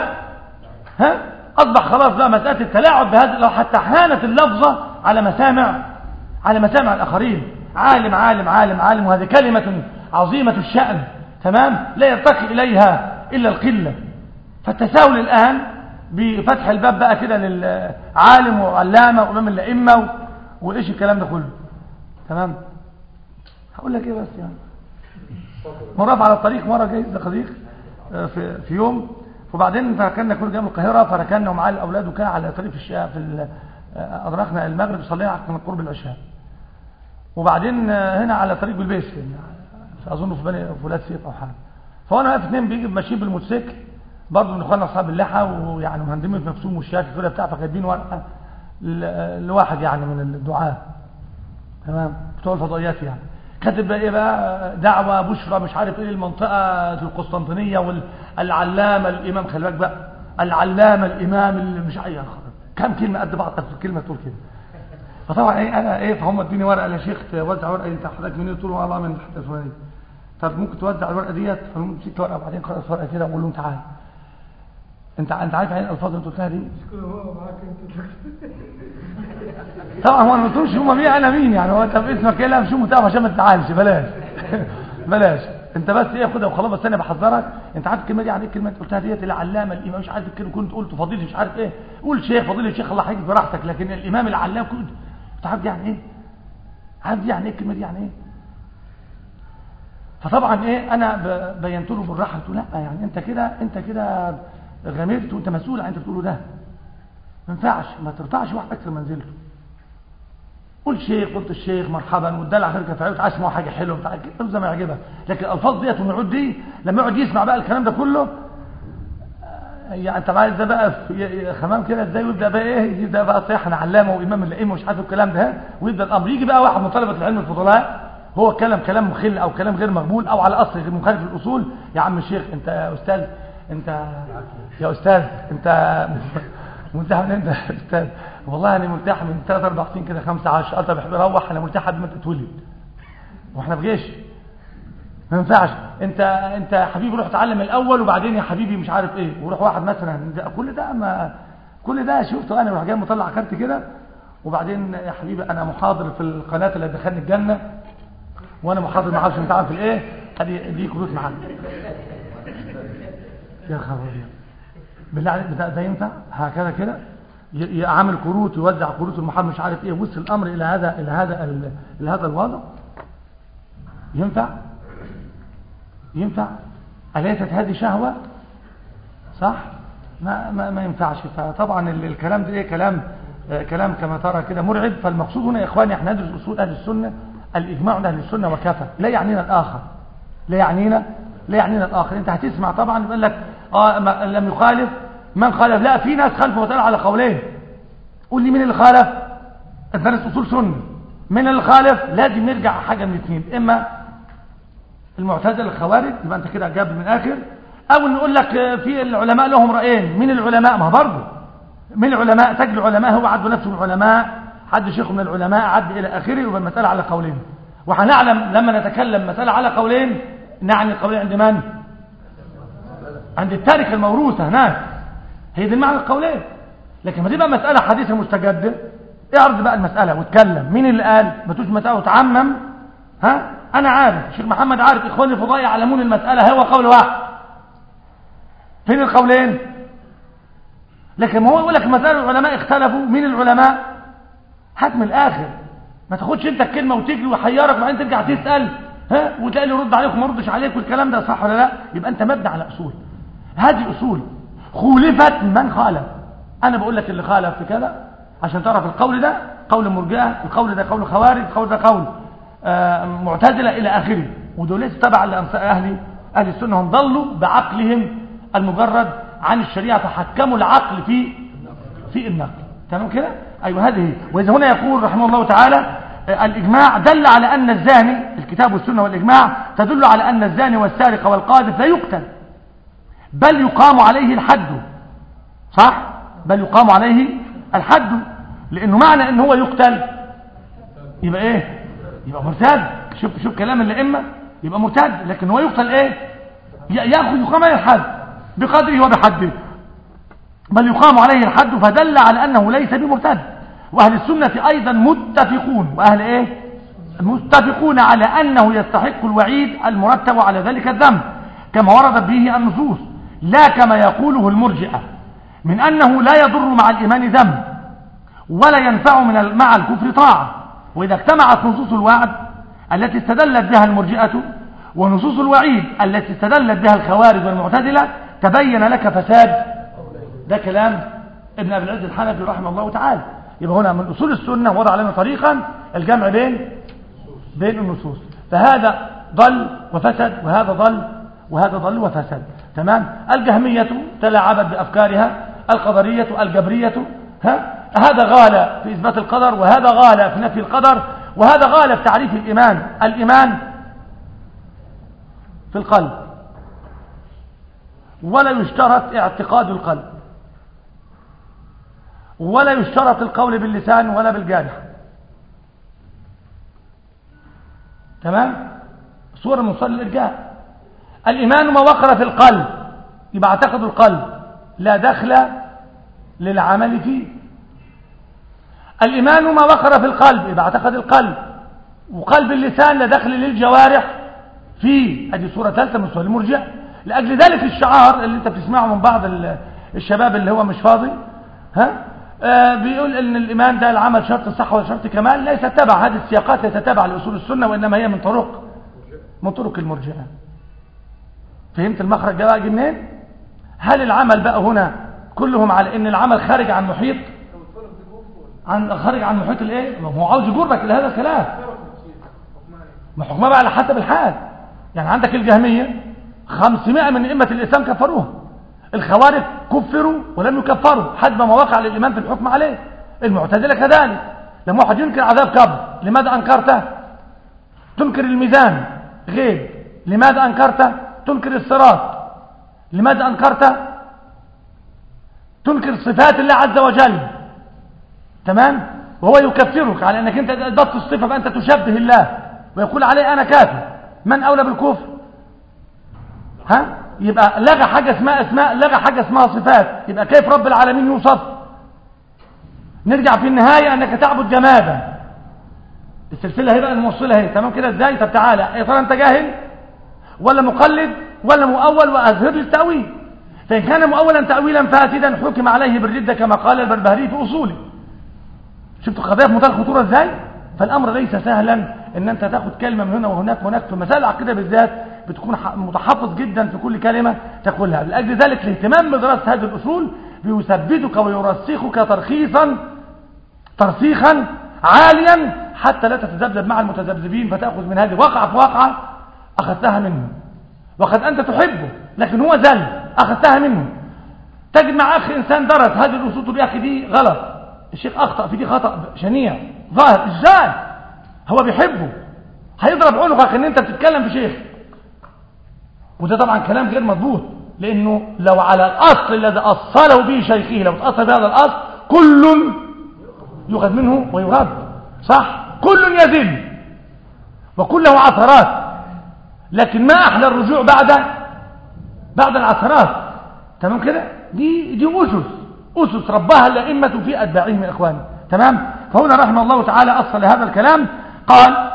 أصبح خلاص بقى مسألة التلاعب بهذا، لو حتى حانت اللفظة على مسامع الآخرين. عالم عالم عالم عالم، وهذه كلمة عظيمة الشأن، تمام، لا يرتقي إليها إلا القلة. فالتساهل الآن بفتح الباب بقى كده للعالم وعلامة وإمام الأئمة وإيش الكلام ده كله، تمام. هقول لك إيه بس يعني مرة على الطريق، مرة جاي صديق في يوم، وبعدين ركننا كل جنب القاهرة، فركننا ومعاه الأولاد وكان على طريق أدركنا المغرب صلينا من قرب العشاء، وبعدين هنا على طريق بالبيس أظن في بني فولاد سيف أو حاجة. فوانا واقف اثنين بيجي ماشيين بالموتوسيكل برضه من اخواننا اصحاب اللحى، ويعني مهندمين في نفسهم والشاكي كده بتاع، فكاتبين ورقه لواحد يعني من الدعاه، تمام، بتوع الفضائيات يعني، كاتب ايه بقى دعوة بشرى مش عارف ايه المنطقة القسطنطينية والعلامة الامام، خلي بالك بقى العلامة الامام اللي مش اي كم كلمة قد بعض كلمة تقول كده. فطبعا ايه انا ايه فهم اديني ورقة يا شيخ توزع ورقة انت حضرتك منين؟ قلت له والله من الحته الفلانية. طب ممكن توزع الورقة ديت؟ فمسكت ورقة وبعدين قرأت ورقة كده وقول لهم تعالى انت عارف ايه الالفاظ اللي قلتها دي؟ طبعا هو ما قلتلوش هم مين انا مين يعني، هو انت باسمك ايه؟ لا شو متابع عشان ما تزعلش، بلاش بلاش انت بس ايه خدها وخلاص. بس انا بحذرك، انت عارف الكلمه دي يعني ايه؟ الكلمه اللي قلتها ديت العلامه الامام مش عارف الكلمه كنت قلت فضيله مش عارف ايه، قول شيخ فضيله الشيخ الله يحييك براحتك، لكن الامام العلام كنت انت عارف يعني ايه؟ عارف دي يعني ايه الكلمه دي يعني ايه؟ فطبعا ايه انا بينت له بالراحه، قلت له لا يعني انت كده غامرت وانت مسؤول عن انت بتقوله ده، ما ينفعش ما ترفعش واحد اكثر منزلته. قول شيخ قلت الشيخ مرحبا والدلع على فكره فعلت اسمع حاجه حلوه بتاع كده زي ما يعجبك، لكن الالفاظ ديت والنعود دي لما يقعد يسمع بقى الكلام ده كله يعني انت عايز ده بقى خمام كده ازاي، ويبدا بقى ايه يبدا بقى صيح انا علامه وامام الائمه ومش عارف الكلام ده، ويبدا الامر يجي بقى واحد من طلبه العلم الفضلاء هو اتكلم كلام مخل او كلام غير مقبول او على اصل غير مخالف للاصول. يا عم الشيخ انت يا استاذ انت يا استاذ انت ملتحم انت استاذ والله انا ملتحم من 3 4 سنين كده 5 10 طب روح انا ملتحم قبل ما تتولد واحنا في جيش ما ينفعش. انت يا حبيبي روح اتعلم الاول وبعدين يا حبيبي مش عارف ايه، وروح واحد مثلا كل ده شفته انا راح جاي مطلع كارت كده وبعدين يا حبيبي انا محاضر في القناه اللي دخلني الجنه وانا محاضر ما اعرفش انت عارف الايه دي كروت معانا يا خبر بالله عليك ده ينفع هكذا كده يعمل كروت يوزع كروت المحاضر مش عارف ايه، وصل الامر الى هذا الوضع؟ ينفع أليست هذه شهوة؟ صح؟ ما ينفعش. فطبعا الكلام ده ايه كلام كما ترى كده مرعب. فالمقصود هنا يا اخواني احنا ندرس اصول اهل السنه، الاجماع عند اهل السنه وكفى، لا يعنينا الاخر. انت هتسمع طبعا يقول لك لم يخالف من خالف، لا في ناس خالفوا وتقال على قولين. قول لي مين اللي خالف؟ الدرس اصول سنه من اللي خالف؟ لازم نرجع حاجه من اثنين، اما المعتزله الخوارج يبقى انت كده جاب من الاخر، او نقول لك في العلماء لهم رايين. مين العلماء؟ ما برضه من العلماء تجد العلماء هو عد نفسه من العلماء، حد شيخ من العلماء عد الى اخره، يبقى المساله على قولين. وهنعلم لما نتكلم مساله على قولين نعني القولين عند من؟ عند التاركه الموروثه هناك، هي دي معنى القولين. لكن ما تبقى مساله حديثه مستجده اعرض بقى المساله واتكلم مين اللي قال، ما تقولش مساله وتعمم. انا عارف الشيخ محمد عارف اخواني الفضلاء يعلمون المساله هو قول واحد، فين القولين؟ لكن ما هو يقول لك مسائل العلماء اختلفوا، مين العلماء؟ هات من الاخر، ما تاخدش انت الكلمه وتجري وحيرك وبعدين ترجع تسال وتلاقي له يرد عليك وما يردش عليك والكلام ده صح ولا لا؟ يبقى انت مبني على اصول، هذه اصول خولفت من خالف. انا بقول لك اللي خالف في كذا عشان تعرف القول ده قول مرجئه، القول ده قول خوارج، القول ده قول معتزله الى اخره. ودول ليس تبع اهل السنه، هم ضلوا بعقلهم المجرد عن الشريعه، فحكموا العقل في النقل. تمام كده؟ ايوه هذه. واذا هنا يقول رحمه الله تعالى الاجماع دل على ان الزاني، الكتاب والسنه والاجماع تدل على ان الزاني والسارق والقاذف لا يقتل بل يقام عليه الحد. صح؟ بل يقام عليه الحد، لانه معنى ان هو يقتل يبقى ايه؟ يبقى مرتد. شوف كلام الائمه، يبقى مرتد. لكن هو يقتل ايه؟ يقام عليه الحد بقدره وبحده، بل يقام عليه الحد، فدل على انه ليس بمرتد. واهل السنه ايضا متفقون، واهل ايه؟ متفقون على انه يستحق الوعيد المرتب على ذلك الذنب كما وردت به النصوص، لا كما يقوله المرجئه من انه لا يضر مع الايمان ذنب ولا ينفع مع الكفر طاعه. واذا اجتمعت نصوص الوعد التي استدلت بها المرجئه ونصوص الوعيد التي استدلت بها الخوارج والمعتزله تبين لك فساد. ده كلام ابن ابي العز الحنفي رحمه الله تعالى. يبقى هنا من اصول السنه وضع لنا طريقا الجمع بين النصوص. فهذا ضل وفسد وهذا ضل وفسد. تمام. الجهميه تلاعبت بافكارها، القدريه الجبريه هذا غالى في اثبات القدر وهذا غالى في نفي القدر، وهذا غالب تعريف الإيمان. الإيمان في القلب، ولا يشترط اعتقاد القلب، ولا يشترط القول باللسان ولا بالجارح. تمام؟ صورة من صور الإرجاء. الإيمان ما وقر في القلب، يبقى اعتقد القلب، لا دخل للعمل فيه. الإيمان ما وقر في القلب، يبقى اعتقد القلب، وقلب اللسان لا دخل للجوارح فيه. هذه صورة ثالثة من صور المرجئة. لأجل ذلك الشعار اللي انت بتسمعه من بعض الشباب اللي هو مش فاضي، بيقول ان الإيمان ده العمل شرط الصحة ولا شرط كمال، ليس تبع هذه السياقات، ليس تبع لأصول السنة، وإنما هي من طرق المرجئة. فهمت المخرج ده بقى جه منين؟ هل العمل بقى هنا كلهم على ان العمل خارج عن محيط، خارج عن محيط الايه؟ هو عاوز يجرك الى هذا الكلام. ما حكمها بقى على حسب الحال. يعني عندك الجهمية 500 من ائمة الاسلام كفروها، الخوارج كفروا ولم يكفروا حسب ما وقع للإيمان في الحكم عليه، المعتزلة كذلك. لما واحد ينكر عذاب قبر، لماذا أنكرته؟ تنكر الميزان غيب، لماذا أنكرته؟ تنكر الصراط، لماذا أنكرته؟ تنكر صفات الله عز وجل. تمام؟ وهو يكفرك على أنك أنت ضبط الصفة فأنت تشبه الله، ويقول عليه أنا كافر. من أولى بالكفر؟ يبقى لغى حاجة اسمها أسماء، لغى حاجة اسمها صفات، يبقى كيف رب العالمين يوصف؟ نرجع في النهاية أنك تعبد جمادا. السلسلة هي بقى الموصلة هي. تمام كده ازاي؟ طب تعالى، يا ترى انت جاهل ولا مقلد ولا مؤول؟ وأظهر لي التأويل. فإن كان مؤولا تأويلا فاسدا حكم عليه بالردة كما قال البربهاري في أصوله. شفتوا القضية في منتهى الخطورة ازاي؟ فالأمر ليس سهلا ان انت تاخد كلمة من هنا وهناك وهناك. في مسائل العقيدة بالذات بتكون متحفظ جدا في كل كلمة تقولها. لأجل ذلك الاهتمام بدراسة هذه الأصول بيثبتك ويرسخك ترسيخا عاليا حتى لا تتذبذب مع المتذبذبين، فتأخذ من هذه وقعة في وقعة أخذتها منه، وقد أنت تحبه لكن هو زل أخذتها منه. تجد مع أخي إنسان درس هذه الأصول تقول يا أخي دي غلط، الشيخ أخطأ في دي خطأ شنيع ظاهر. إزاي؟ هو بيحبه، هيضرب عنقك ان انت بتتكلم في شيخ، وده طبعا كلام غير مضبوط. لانه لو على الاصل الذي اصله به شيخه، لو اتاصل بهذا الاصل كل يؤخذ منه ويرد، صح؟ كل يذل وكله عثرات، لكن ما احلى الرجوع بعد العثرات. تمام كده؟ دي اسس ربها الائمه في اتباعهم يا اخواني. تمام؟ فهنا رحمه الله تعالى اصل هذا الكلام، قال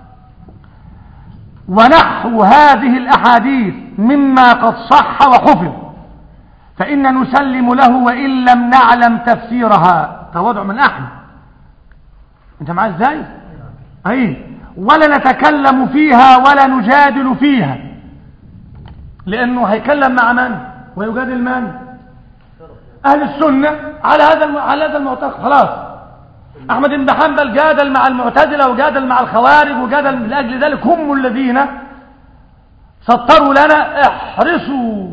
ونحو هذه الأحاديث مما قد صح وحفظ فإن نسلم له وإن لم نعلم تفسيرها. تواضع من أحمد، انت معايا ازاي؟ ولا نتكلم فيها ولا نجادل فيها، لأنه هيكلم مع من ويجادل من؟ أهل السنة على هذا المعتقد. خلاص، أحمد بن حنبل جادل مع المعتزلة وجادل مع الخوارج وجادل، لأجل ذلك هم الذين سطروا لنا احرصوا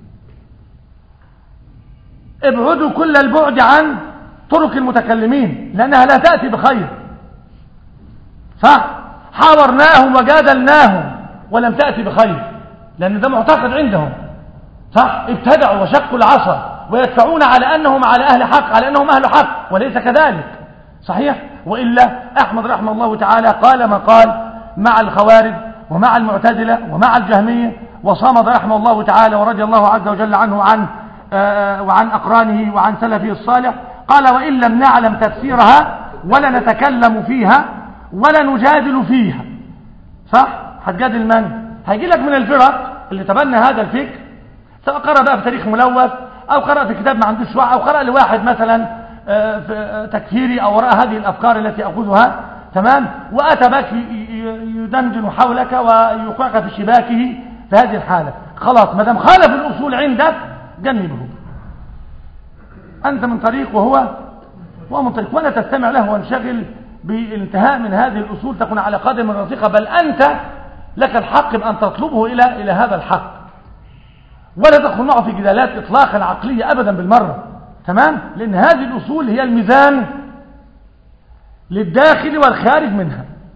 ابعدوا كل البعد عن طرق المتكلمين لأنها لا تأتي بخير. صح؟ حاورناهم وجادلناهم ولم تأتي بخير، لأن ده معتقد عندهم. صح؟ ابتدعوا وشقوا العصا ويدفعون على أنهم على أهل حق، على أنهم أهل حق، وليس كذلك. صحيح؟ وإلا أحمد رحمه الله تعالى قال ما قال مع الخوارج ومع المعتزلة ومع الجهمية، وصمد رحمه الله تعالى ورضي الله عز وجل عنه وعن أقرانه وعن سلفه الصالح. قال وإن لم نعلم تفسيرها ولا نتكلم فيها ولا نجادل فيها. صح؟ هتجادل من؟ هيجي لك من الفرق اللي تبنى هذا الفكر، سواء قرأ بقى في تاريخ ملوث أو قرأ في كتاب ما عندوش وعي، أو قرأ لواحد مثلا تكفيري أو وراء هذه الأفكار التي أخذها. تمام؟ وأتى بك يدندن حولك ويوقعك في شباكه في هذه الحالة. خلاص، ما دام خالف الأصول عندك جنبه، أنت من طريق وهو من طريق، ولا تستمع له وانشغل بالانتهاء من هذه الأصول، تكون على قدم رصيقة، بل أنت لك الحق بأن تطلبه إلى هذا الحق، ولا تدخل معه في جدالات إطلاقا عقلية أبدا بالمرة. تمام؟ لأن هذه الأصول هي الميزان للداخل والخارج منها.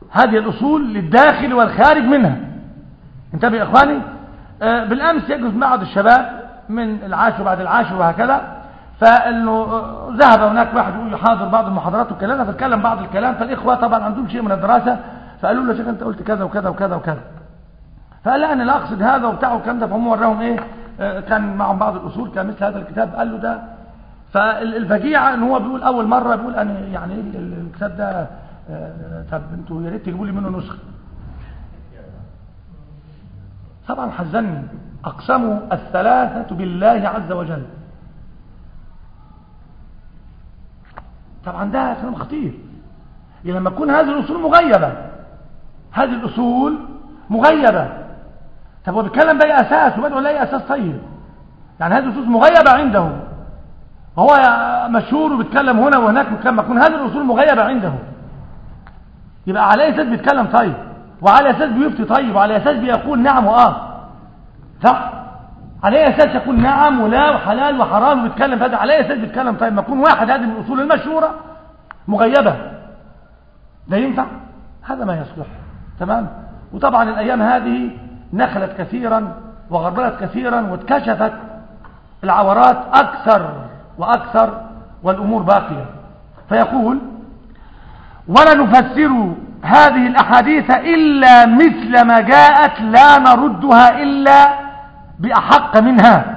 هذه الأصول للداخل والخارج منها. انتبه يا إخواني. بالأمس يجلس بعض الشباب من العاشر بعد العاشر وهكذا، فانه ذهب هناك واحد يقول يحاضر بعض المحاضرات والكلام، فاتكلم بعض الكلام، فالإخوة طبعا عندهم شيء من الدراسة، فقالوا له يا شيخ انت قلت كذا وكذا وكذا وكذا، فقال لا انا لا اقصد هذا وبتاع والكلام ده. فهم وراهم ايه، كان معهم بعض الأصول كان مثل هذا الكتاب، قال له ده. فالفجيعة ان هو بيقول اول مرة بيقول انا يعني الكتاب ده طب انتوا يا ريت تجيبوا لي منه نسخة. طبعا حزنني، اقسموا الثلاثة بالله عز وجل. طبعا ده كلام خطير. لما تكون هذه الأصول مغيبة، هذه الأصول مغيبة، طب هو بيتكلم بأي أساس وبدأ ولا أي أساس؟ طيب يعني هذه الأصول مغيبة عنده، هو مشهور وبيتكلم هنا وهناك، لما تكون هذه الأصول مغيبة عنده يبقى على أي أساس بيتكلم؟ طيب وعلى أساس بيفتي؟ طيب وعلى أساس بيقول نعم صح؟ على أي أساس يقول نعم ولا وحلال وحرام وبيتكلم هذا؟ على أي أساس بيتكلم؟ طيب ما يكون واحد هذه من الأصول المشهورة مغيبة، ده ينفع؟ هذا ما يصلح. تمام. وطبعا الأيام هذه نخلت كثيرا وغربلت كثيرا واتكشفت العورات أكثر وأكثر والأمور باقية. فيقول ولا نفسر هذه الأحاديث إلا مثل ما جاءت لا نردها إلا بأحق منها.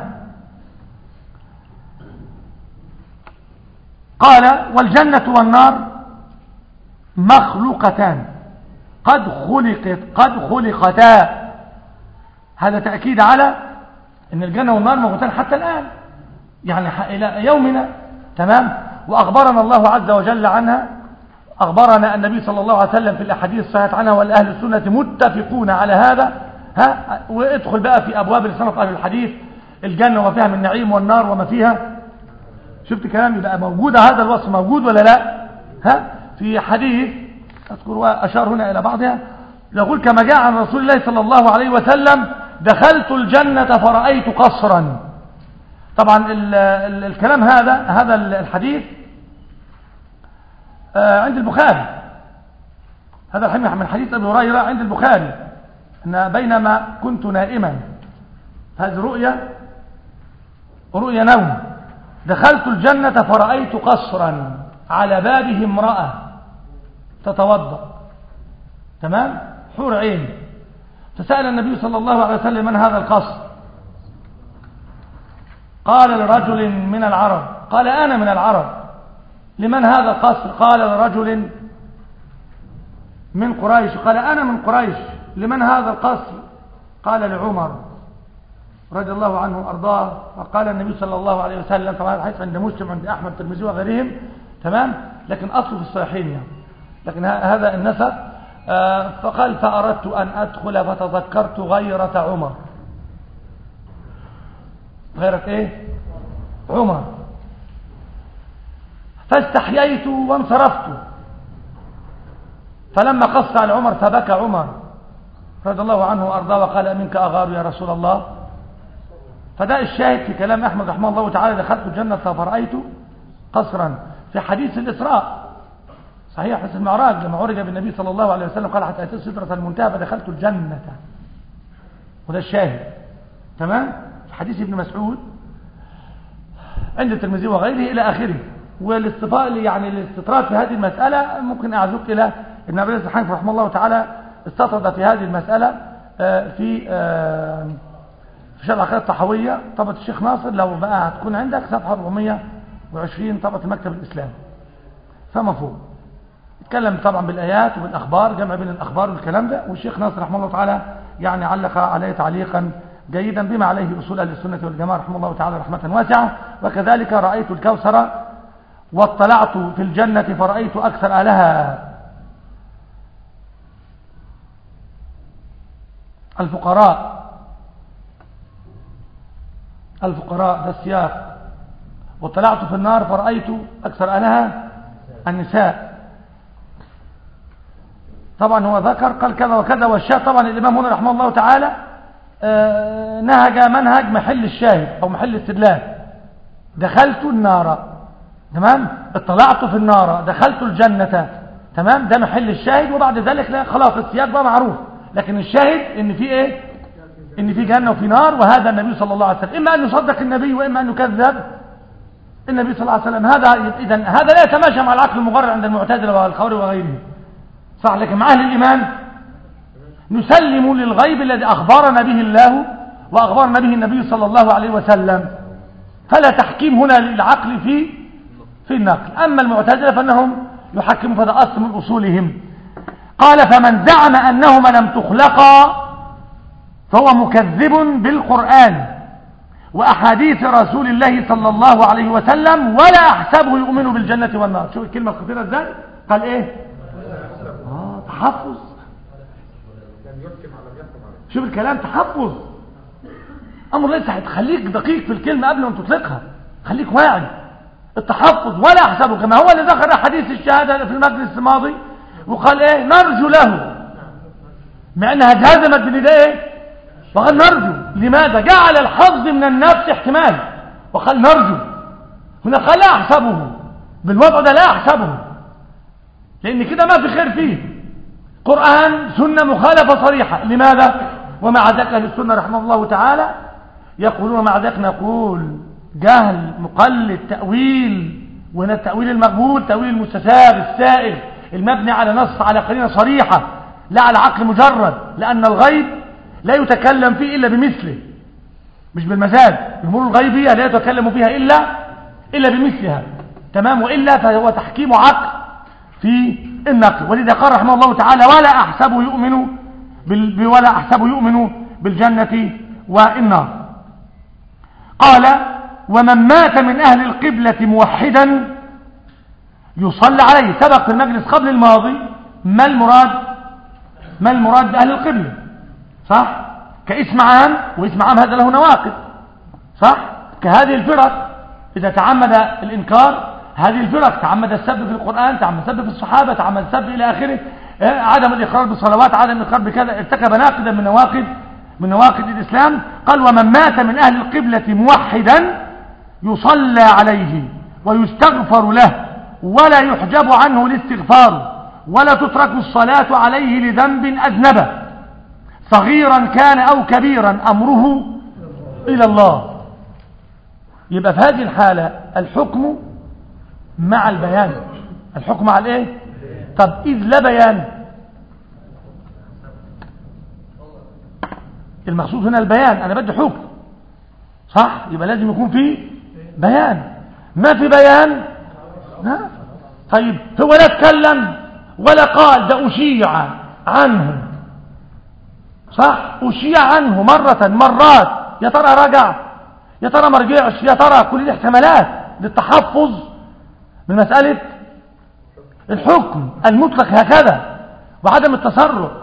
قال والجنة والنار مخلوقتان قد خلقتا. هذا تأكيد على أن الجنة والنار موجودان حتى الآن، يعني إلى يومنا. تمام. وأخبرنا الله عز وجل عنها، أخبرنا النبي صلى الله عليه وسلم في الأحاديث الصحيحة عنها، والأهل السنة متفقون على هذا. وادخل بقى في أبواب لسنة أهل الحديث، الجنة وما فيها من نعيم والنار وما فيها. شفت كلامي بقى؟ موجودة، هذا الوصف موجود ولا لا؟ في حديث أذكر وأشار هنا إلى بعضها، يقول كما جاء عن رسول الله صلى الله عليه وسلم دخلت الجنة فرأيت قصرا. طبعا الكلام هذا الحديث عند البخاري، هذا الحديث من حديث أبي هريرة عند البخاري، أن بينما كنت نائما، هذه رؤيا نوم، دخلت الجنة فرأيت قصرا على بابه امرأة تتوضأ، تمام، حور عين. فسأل النبي صلى الله عليه وسلم من هذا القصر؟ قال لرجل من العرب. قال أنا من العرب. لمن هذا القصر؟ قال لرجل من قريش. قال أنا من قريش. لمن هذا القصر؟ قال لعمر رضي الله عنه وأرضاه. فقال النبي صلى الله عليه وسلم، طبعا الحديث عند مسلم عند أحمد الترمذي وغيرهم، تمام، لكن أصله في الصحيحين يعني، لكن هذا النسب. فقال فأردت أن أدخل فتذكرت غيرة عمر. غيرة إيه؟ عمر. فاستحييت وانصرفت. فلما قص على عمر فبكى عمر رضي الله عنه وأرضاه وقال منك أغار يا رسول الله. فده الشاهد في كلام أحمد رحمه الله تعالى، دخلت الجنة فرأيت قصرا. في حديث الإسراء صحيح حديث المعراج لما عرج بالنبي صلى الله عليه وسلم قال حتى أتيت سدرة المنتهى فدخلت الجنة، وده الشاهد. تمام. في حديث ابن مسعود عند الترمذي وغيره إلى آخره. والاستطراد يعني الاستطراد في هذه المسألة ممكن أعزوك إلى ابن عبد العزيز الحنفي رحمه الله تعالى، استطرد في هذه المسألة في شرح العقيدة الطحاوية طبعة الشيخ ناصر، لو بقى هتكون عندك صفحة 420 طبعة المكتب الإسلامي. فمفهوم اتكلم طبعا بالآيات وبالأخبار، جمع بين الأخبار والكلام ده. والشيخ ناصر رحمه الله تعالى يعني علق عليه تعليقا جيدا بما عليه أصول أهل السنة والجماعة رحمه الله تعالى رحمة واسعة. وكذلك رأيت الكوثر واطلعت في الجنة فرأيت أكثر أهلها الفقراء ده السياق. واطلعت في النار فرأيت أكثر أهلها النساء. طبعا هو ذكر قال كذا وكذا والشاهد. طبعا الإمام هنا رحمه الله تعالى نهج منهج محل الشاهد أو محل الاستدلال. دخلت النار، تمام، اطلعت في النار، دخلت الجنة، تمام، ده محل الشاهد. وبعد ذلك لا خلاص السياق بقى معروف، لكن الشاهد ان في ايه؟ ان في جنة وفي نار، وهذا النبي صلى الله عليه وسلم، اما ان يصدق النبي واما ان يكذب النبي صلى الله عليه وسلم. اذا هذا لا يتماشى مع العقل المجرد عند المعتزلة والخوارج وغيرهم، صح. لكن مع اهل الايمان نسلم للغيب الذي اخبرنا به الله واخبرنا به النبي صلى الله عليه وسلم، فلا تحكيم هنا للعقل في النقل. اما المعتزلة فانهم يحكموا، فهذا اصل من اصولهم. قال فمن زعم انهما لم تخلقا فهو مكذب بالقرآن وأحاديث رسول الله صلى الله عليه وسلم، ولا أحسبه يؤمن بالجنة والنار. شوف الكلمة الخطيرة ازاي؟ قال ايه؟ تحفظ. شوف الكلام، تحفظ. أمر ليس هتخليك دقيق في الكلمة قبل ما تطلقها، خليك واعي. التحفظ ولا أحسبه، كما هو اللي ذكر حديث الشهادة في المجلس الماضي وقال ايه؟ نرجو له، مع انها جازمت بالنداء ايه؟ وقال نرجو. لماذا؟ جعل الحظ من النفس احتمال وقال نرجو. هنا قال لا احسبه، بالوضع ده لا احسبه، لان كده ما في خير فيه. قرآن سنة مخالفة صريحة. لماذا؟ ومع ذلك اهل السنة رحمه الله تعالى يقولون، مع ذلك نقول جهل، مقلد، تأويل. وهنا التأويل المقبول تأويل المستساغ السائغ المبني على نص، على قرينة صريحة، لا على عقل مجرد، لأن الغيب لا يتكلم فيه إلا بمثله، مش بالمزاج. الأمور الغيبية لا يتكلم فيها إلا بمثلها، تمام. وإلا فهو تحكيم عقل في النقل. ولذا قال رحمه الله تعالى ولا أحسبه يؤمن بالجنة والنار. قال ومن مات من أهل القبلة موحدا يصلى عليه. سبق في المجلس قبل الماضي ما المراد بأهل القبلة، صح؟ كاسم عام، واسم عام هذا له نواقض، صح؟ كهذه الفرق إذا تعمد الإنكار، هذه الفرق تعمد السب في القرآن، تعمد السب في الصحابة، تعمد السب إلى آخره، عدم الإقرار بالصلوات، عدم الإقرار بكذا، ارتكب ناقضا من نواقض الإسلام. قال ومن مات من أهل القبلة موحدا يصلى عليه ويستغفر له ولا يحجب عنه الاستغفار ولا تترك الصلاة عليه لذنب أذنبه صغيرا كان أو كبيرا أمره إلى الله. يبقى في هذه الحالة الحكم مع البيان. الحكم مع الايه؟ طب إذ لا بيان، المقصود هنا البيان، أنا بدي حكم، صح؟ يبقى لازم يكون في بيان. ما في بيان، طيب هو لا اتكلم ولا قال ده أشيع عنه، صح؟ أشيع عنه مرات، يا ترى رجع، يا ترى ما رجعش، يا ترى، كل دي احتمالات للتحفظ من مسألة الحكم المطلق هكذا وعدم التسرع.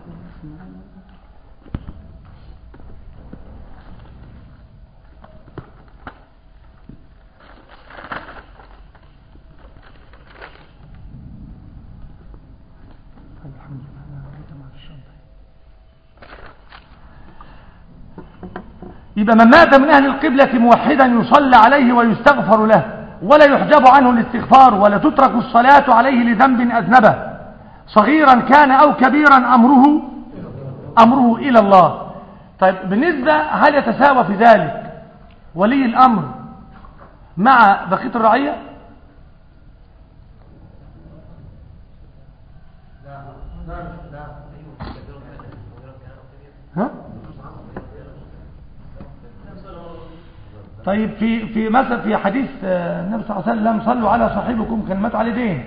يبقى من مات من أهل القبلة موحدا يصلى عليه ويستغفر له ولا يحجب عنه الاستغفار ولا تترك الصلاة عليه لذنب أذنبه صغيرا كان أو كبيرا أمره إلى الله. طيب بالنسبة، هل يتساوى في ذلك ولي الأمر مع بقية الرعية؟ ها؟ طيب في مثلا في حديث النبي صلى الله عليه وسلم صلوا على صاحبكم كلمات على دين،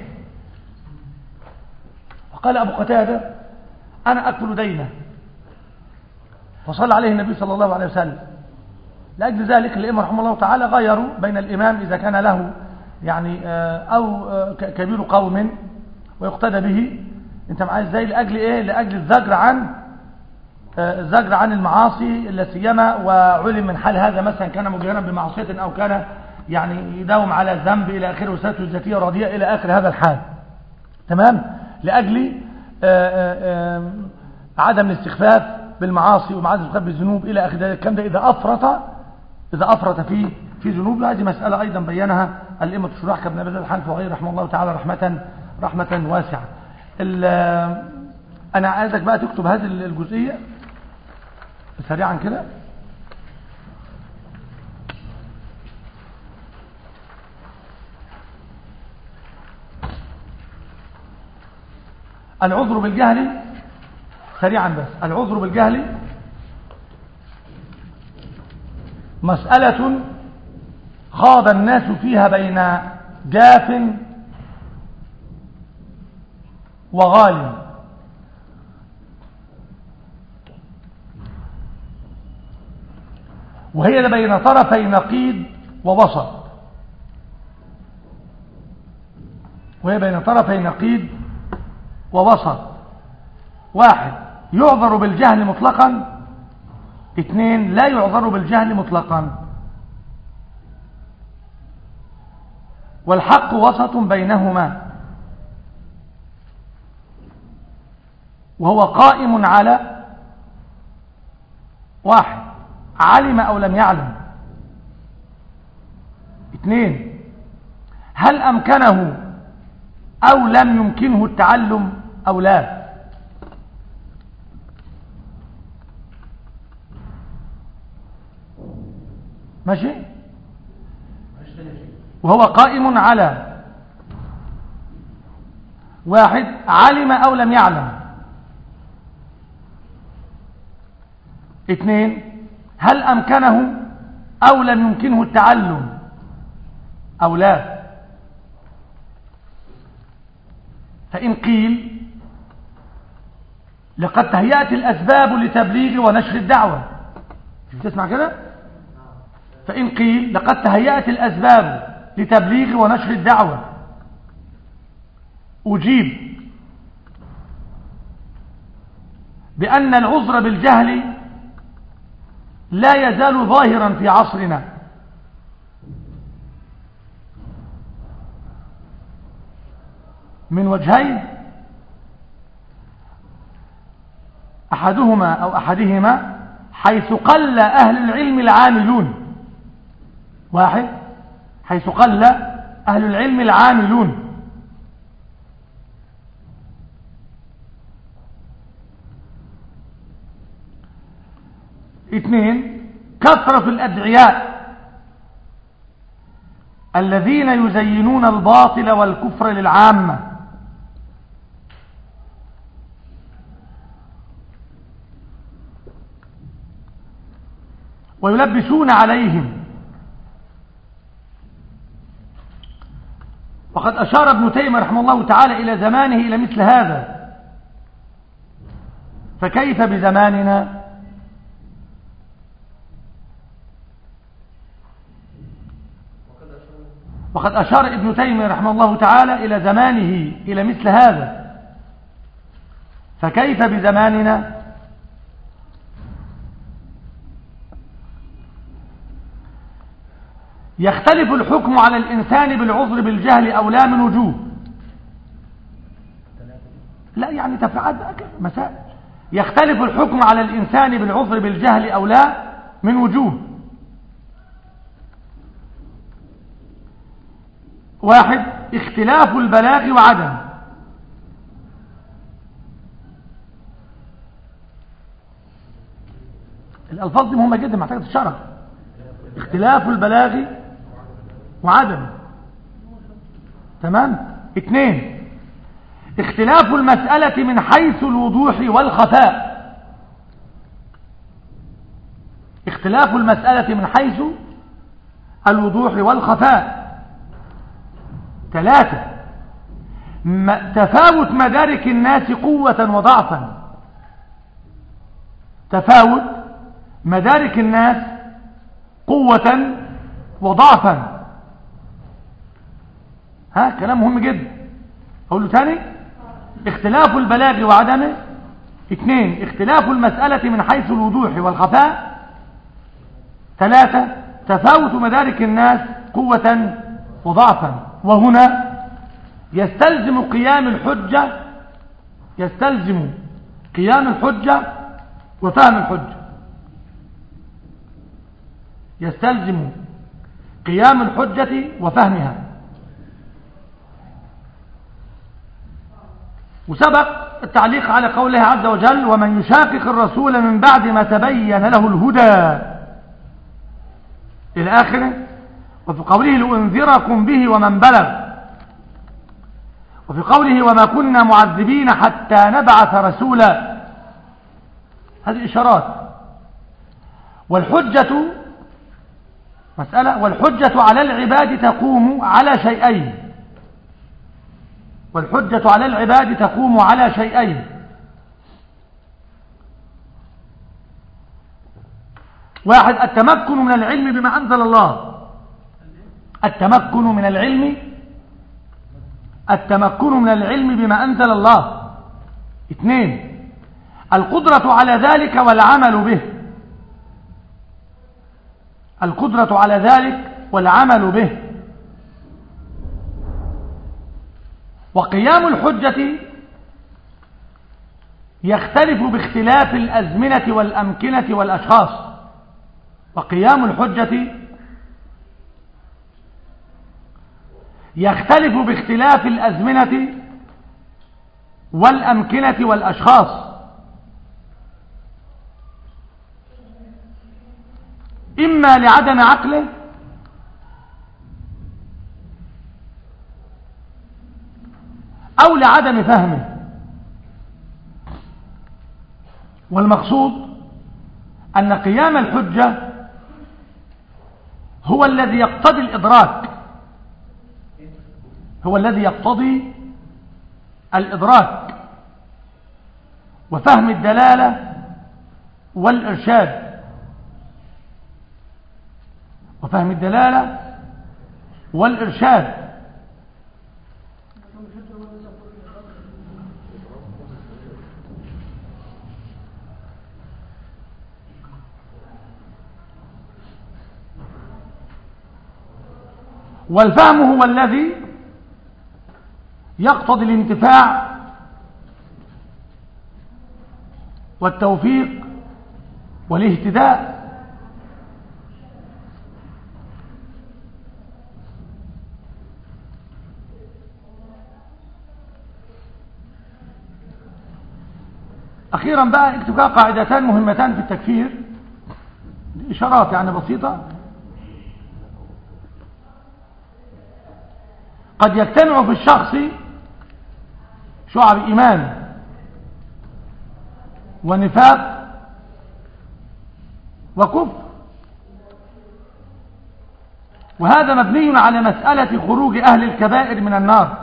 فقال أبو قتادة أنا أكفل دينه، فصلى عليه النبي صلى الله عليه وسلم. لأجل ذلك الإمام رحمه الله تعالى غيروا بين الإمام إذا كان له يعني أو كبير قوم ويقتدى به، أنت معايا إزاي؟ لأجل إيه؟ لأجل الزجر عن المعاصي، لا سيما وعلم من حال هذا مثلا كان مجرما بمعصية أو كان يعني يداوم على الذنب إلى آخره وسيرته الذاتية راضية إلى آخر هذا الحال، تمام؟ لأجل عدم الاستخفاف بالمعاصي وعدم الاستخفاف بالذنوب إلى آخر ذلك. الكلام ده إذا أفرط في ذنوب. هذه مسألة أيضا بينها الأئمة الشراح كابن أبي الحنف وغيره رحمه الله تعالى رحمة رحمة واسعة. أنا عايزك بقى تكتب هذه الجزئية سريعا كده. العذر بالجهل سريعا بس. العذر بالجهل مسألة خاض الناس فيها بين جاف وغال، وهي بين طرفي نقيض ووسط، وهي بين طرفي نقيض ووسط. 1 يعذر بالجهل مطلقا، 2 لا يعذر بالجهل مطلقا. والحق وسط بينهما، وهو قائم على 1 علم أو لم يعلم، 2 هل أمكنه أو لم يمكنه التعلم أو لا. ماشي. وهو قائم على 1 علم أو لم يعلم، 2 هل أمكنه أو لم يمكنه التعلم أو لا. فإن قيل لقد تهيأت الأسباب لتبليغ ونشر الدعوة، تسمع كده؟ فإن قيل لقد تهيأت الأسباب لتبليغ ونشر الدعوة، أجيب بأن العذر بالجهل لا يزال ظاهرا في عصرنا، من وجهين: أحدهما أو أحدهما حيث قل أهل العلم العاملون. 1 حيث قل أهل العلم العاملون، 2 كثرة الأدعياء الذين يزينون الباطل والكفر للعامة، ويلبسون عليهم. وقد أشار ابن تيمية رحمه الله تعالى إلى زمانه إلى مثل هذا، فكيف بزماننا؟ وقد أشار ابن تيمية رحمه الله تعالى إلى زمانه إلى مثل هذا، فكيف بزماننا؟ يختلف الحكم على الإنسان بالعذر بالجهل أو لا من وجوه. لا يعني تفعيل مسائل. يختلف الحكم على الإنسان بالعذر بالجهل أو لا من وجوه: 1 اختلاف البلاغ وعدم. الألفاظ دي مهمة جدا محتاجة تشرح. اختلاف البلاغ وعدم، تمام. 2 اختلاف المسألة من حيث الوضوح والخفاء. اختلاف المسألة من حيث الوضوح والخفاء. 3 تفاوت مدارك الناس قوة وضعفا. تفاوت مدارك الناس قوة وضعفا. ها كلام مهم جدا. أقول له تاني: اختلاف البلاغ وعدمه. 2 اختلاف المسألة من حيث الوضوح والخفاء. 3 تفاوت مدارك الناس قوة وضعفا. وهنا يستلزم قيام الحجة وفهم الحجة. يستلزم قيام الحجة وفهمها. وسبق التعليق على قوله عز وجل ومن يشاقق الرسول من بعد ما تبين له الهدى إلى آخره. وفي قوله لأنذركم به ومن بلغ. وفي قوله وما كنا معذبين حتى نبعث رسولا. هذه إشارات. والحجة مسألة والحجة على العباد تقوم على شيئين. والحجة على العباد تقوم على شيئين. واحد التمكن من العلم بما أنزل الله. التمكن من العلم بما أنزل الله. اثنين القدرة على ذلك والعمل به. القدرة على ذلك والعمل به. وقيام الحجة يختلف باختلاف الأزمنة والأمكنة والأشخاص. وقيام الحجة يختلف باختلاف الأزمنة والأمكنة والأشخاص. إما لعدم عقله أو لعدم فهمه. والمقصود أن قيام الحجة هو الذي يقتضي الإدراك. هو الذي يقتضي الإدراك وفهم الدلالة والإرشاد. وفهم الدلالة والإرشاد. والفهم هو الذي يقتضي الانتفاع والتوفيق والاهتداء. أخيرا بقى اكتب قاعدتان مهمتان في التكفير، إشارات يعني بسيطة. قد يجتمع في الشخص شعب إيمان ونفاق وكفر، وهذا مبني على مسألة خروج أهل الكبائر من النار،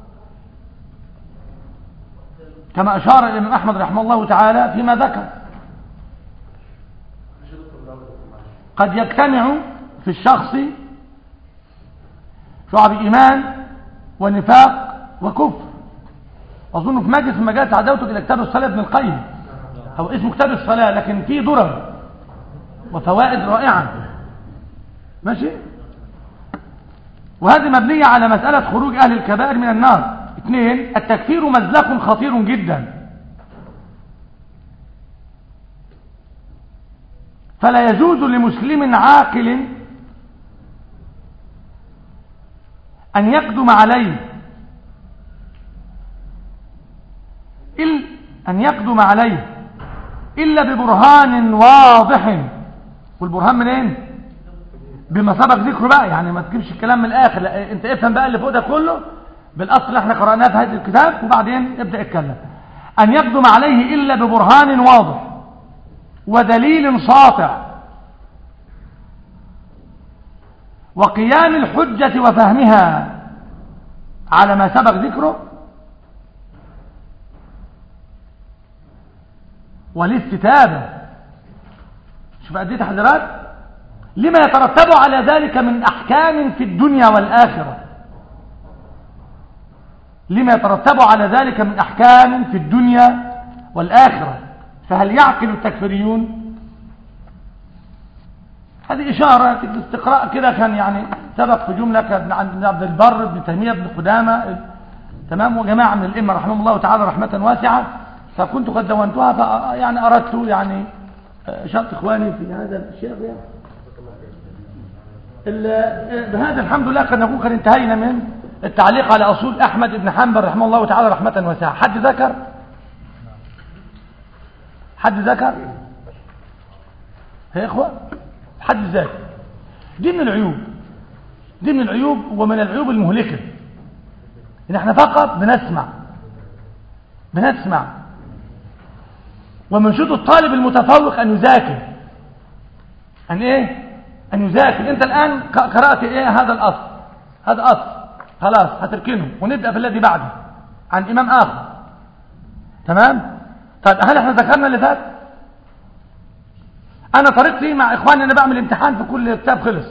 كما أشار الإمام أحمد رحمه الله تعالى فيما ذكر. قد يجتمع في الشخص شعب إيمان ونفاق وكفر. أظن في مجلس من مجالس عداوتك إلى كتاب الصلاة ابن القيم، هو اسمه كتاب الصلاة لكن فيه درر وفوائد رائعة، ماشي. وهذه مبنية على مسألة خروج أهل الكبائر من النار. اثنين التكفير مزلق خطير جدا، فلا يجوز لمسلم عاقل أن يقدم عليه إلا ببرهان واضح. والبرهان منين؟ بما سبق ذكره بقى، يعني ما تجيبش الكلام من الآخر، لا انت افهم بقى اللي فوق ده كله بالأصل اللي احنا قرأناه في هذا الكتاب، وبعدين ابدأ اتكلم. أن يقدم عليه إلا ببرهان واضح ودليل ساطع وقيام الحجة وفهمها على ما سبق ذكره، والاستتابة. شوف قد ايه تحذيرات لما يترتب على ذلك من أحكام في الدنيا والآخرة. لما يترتب على ذلك من أحكام في الدنيا والآخرة. فهل يعقل التكفيريون؟ هذه إشارة استقراء كده كان يعني سبق في جملة كان عند عبد البر ابن تيمية ابن قدامة تمام وجماعة من الأئمة رحمهم الله تعالى رحمة واسعة، فكنت قد دونتها فيعني أردت يعني شرط إخواني في هذا الشيء بهذا الحمد لله قد نكون قد انتهينا من التعليق على أصول أحمد بن حنبل رحمه الله تعالى رحمة واسعة. حد ذكر يا إخوة؟ حد ذاكر؟ دي من العيوب ومن العيوب المهلكة إن احنا فقط بنسمع ومن شروط الطالب المتفوق أن يذاكر. أن يذاكر. أنت الآن قرأت هذا الأصل، هذا أصل خلاص هتركنه ونبدأ في الذي بعده عن إمام آخر. تمام؟ طيب هل احنا ذكرنا اللي فات؟ أنا طريقتي مع إخواني أنا بعمل امتحان في كل كتاب خلص،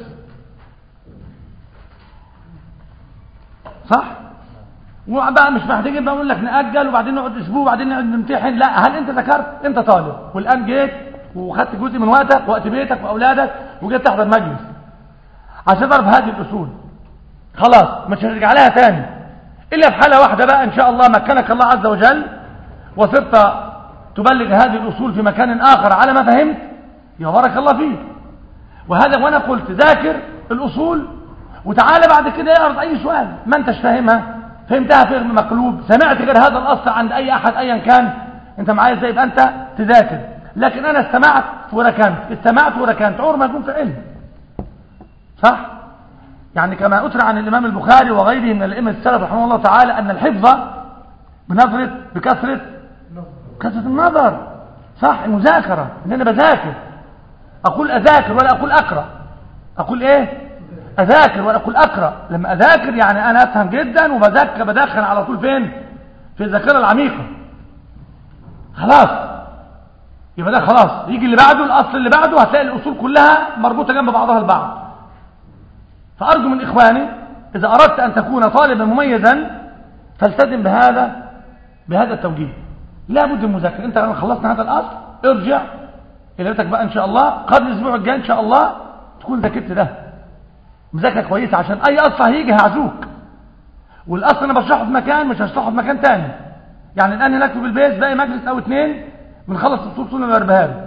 صح؟ وبقى مش محتاجين بقى اقول لك نأجل وبعدين نقعد اسبوع وبعدين نقعد نمتحن. لا، هل انت ذكرت؟ انت طالب والان جيت وخدت جزء من وقتك وقت بيتك واولادك وجيت تحضر مجلس عشان تعرف هذه الاصول، خلاص مش هنرجع لها تاني الا في حاله واحده بقى ان شاء الله مكنك الله عز وجل وصرت تبلغ هذه الاصول في مكان اخر على ما فهمت، يا بارك الله فيك. وهذا وانا قلت ذاكر الاصول وتعالى بعد كده اعرض اي سؤال ما انتش فاهمها، فهمتها فهم مقلوب، سمعت غير هذا الاصل عند اي احد ايا كان انت معايا ازاي، يبقى انت تذاكر. لكن انا استمعت وركنت عمر ما يكون في علم، صح؟ يعني كما اثر عن الامام البخاري وغيره من الائمه السلف رحمه الله تعالى ان الحفظ بكثره النظر، صح؟ المذاكره ان انا بذاكر، اقول اذاكر ولا اقول اقرا، اقول اذاكر ولا اقول اقرا. لما اذاكر يعني انا افهم جدا بدخل على طول فين؟ في الذاكره العميقه. خلاص يبقى ده خلاص يجي اللي بعده، الاصل اللي بعده هتلاقي الاصول كلها مربوطه جنب بعضها البعض. فارجو من اخواني اذا اردت ان تكون طالبا مميزا فالتزم بهذا التوجيه. لا بد من المذاكره. انت لما خلصنا هذا الاصل ارجع الى بيتك بقى ان شاء الله قبل الاسبوع الجاي ان شاء الله تكون ذاكرت ده مذاكره كويسه، عشان اي اصل هيجي هعزوك. والاصل انا بشرحه في مكان مش هشرحه في مكان تاني. يعني الان هناك في البيت باقي مجلس او اتنين بنخلص اصول سنه الاربهاري.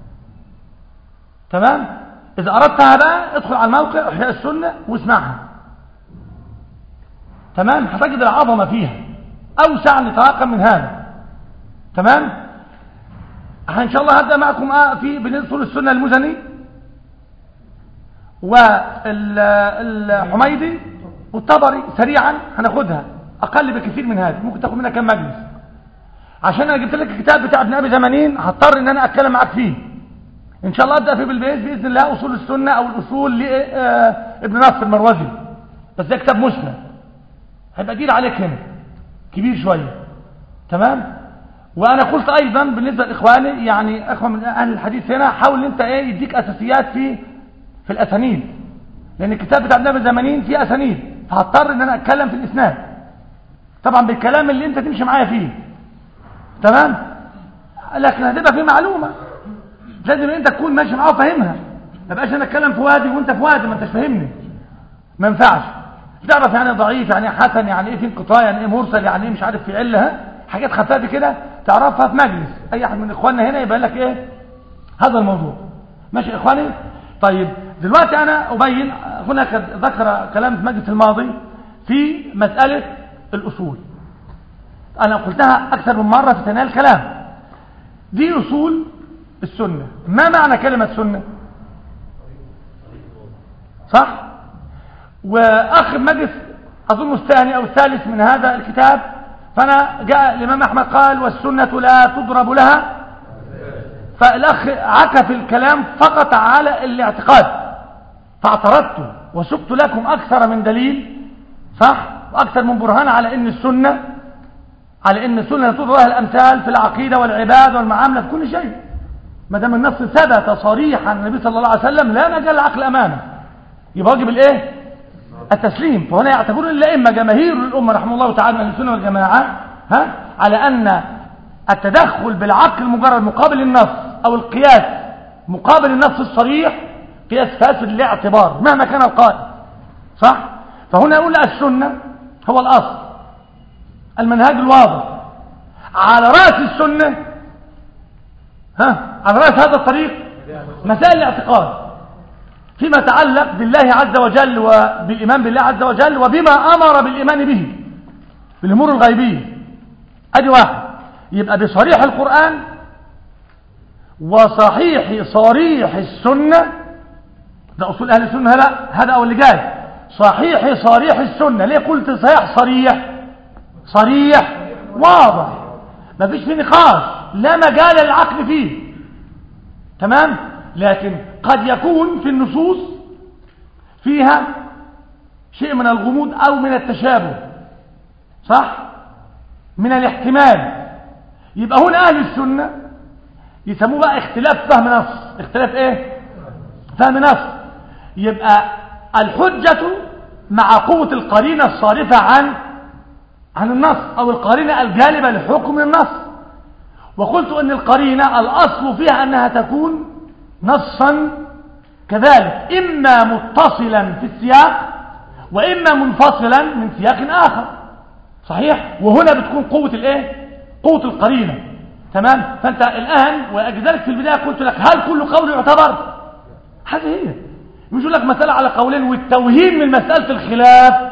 تمام؟ اذا اردتها بقى ادخل على الموقع احياء السنه واسمعها. تمام؟ هتجد العظمه فيها اوسع نطاقا من هذا. تمام؟ ان شاء الله هبدا معكم في بنصول السنه المزني والحميدي والطبري سريعا هناخدها، اقل بكثير من هذا، ممكن تاخد منها كم مجلس. عشان انا جبت لك الكتاب بتاع ابن ابي زمانين هضطر ان انا اتكلم معاك فيه ان شاء الله. ابدا فيه بالبيت باذن الله اصول السنه او الاصول لابن نصر المروزي، بس ده كتاب مسند هيبقى تقيل عليك هنا كبير شويه. تمام؟ وانا قلت ايضا بالنسبه لاخواني يعني اخوان من اهل الحديث هنا حاول انت يديك اساسيات في الاسانيد، لان الكتاب بتاع ابن ابي زمانين فيه اسانيد فهضطر ان انا اتكلم في الاسناد طبعا بالكلام اللي انت تمشي معايا فيه. تمام؟ لكن هتبقى فيه معلومه لازم انت تكون ماشي معاه وفاهمها، ما بقاش انا اتكلم في وادي وانت في وادي ما انتش فاهمني، ما ينفعش. تعرف يعني ضعيف يعني حسن يعني ايه في انقطاع يعني ايه مرسل يعني ايه مش عارف في عله، حاجات خفافه كده تعرفها في مجلس اي احد من اخواننا هنا يبقى لك هذا الموضوع. ماشي يا اخواني؟ طيب دلوقتي انا ابين هناك ذكر كلام في المجلس الماضي في مساله الاصول، انا قلتها اكثر من مره في ثنايا الكلام. دي اصول السنه. ما معنى كلمه سنه؟ صح؟ واخر مجلس اظن الثاني او الثالث من هذا الكتاب فانا جاء الامام احمد قال والسنه لا تضرب لها، فالاخ عكف الكلام فقط على الاعتقاد فاعترضت وسقت لكم اكثر من دليل، صح؟ واكثر من برهان على ان السنه لا تضرب لها الامثال في العقيده والعباده والمعامله في كل شيء. ما دام النص ثبت صريحا النبي صلى الله عليه وسلم لا مجال للعقل امامه، يبقى واجب التسليم. فهنا يعتبرون الائمه جماهير الامه رحمه الله تعالى من السنه والجماعه على ان التدخل بالعقل المجرد مقابل النص او القياس مقابل النص الصريح قياس فاسد الاعتبار مهما كان القائل، صح؟ فهنا يقول السنه هو الاصل المنهاج الواضح على راس السنه على راس هذا الطريق مسائل الاعتقاد. فيما يتعلق بالله عز وجل وبالإيمان بالله عز وجل وبما أمر بالإيمان به بالأمور الغيبية. أدي واحد، يبقى بصريح القرآن وصحيح صريح السنة. ده أصول أهل السنة. لا، هذا أول اللي جاي صحيح صريح السنة. ليه قلت صحيح صريح؟ صريح واضح ما فيش فيه نقاش، لا مجال للعقل فيه، تمام. لكن قد يكون في النصوص فيها شيء من الغموض أو من التشابه، صح، من الاحتمال. يبقى هنا أهل السنة يسموه بقى اختلاف فهم نص. اختلاف ايه؟ فهم نص. يبقى الحجة مع قوة القرينة الصارفة عن النص، أو القرينة الجالبة لحكم النص. وقلت أن القرينة الأصل فيها أنها تكون نصا كذلك، إما متصلا في السياق وإما منفصلا من سياق آخر، صحيح. وهنا بتكون قوة الايه؟ قوة القرينة، تمام. فأنت الآن وأجذلك في البداية قلت لك هل كل قول يعتبر؟ هذه هي. مش يقول لك مسألة على قولين والتوهين من مسألة الخلاف.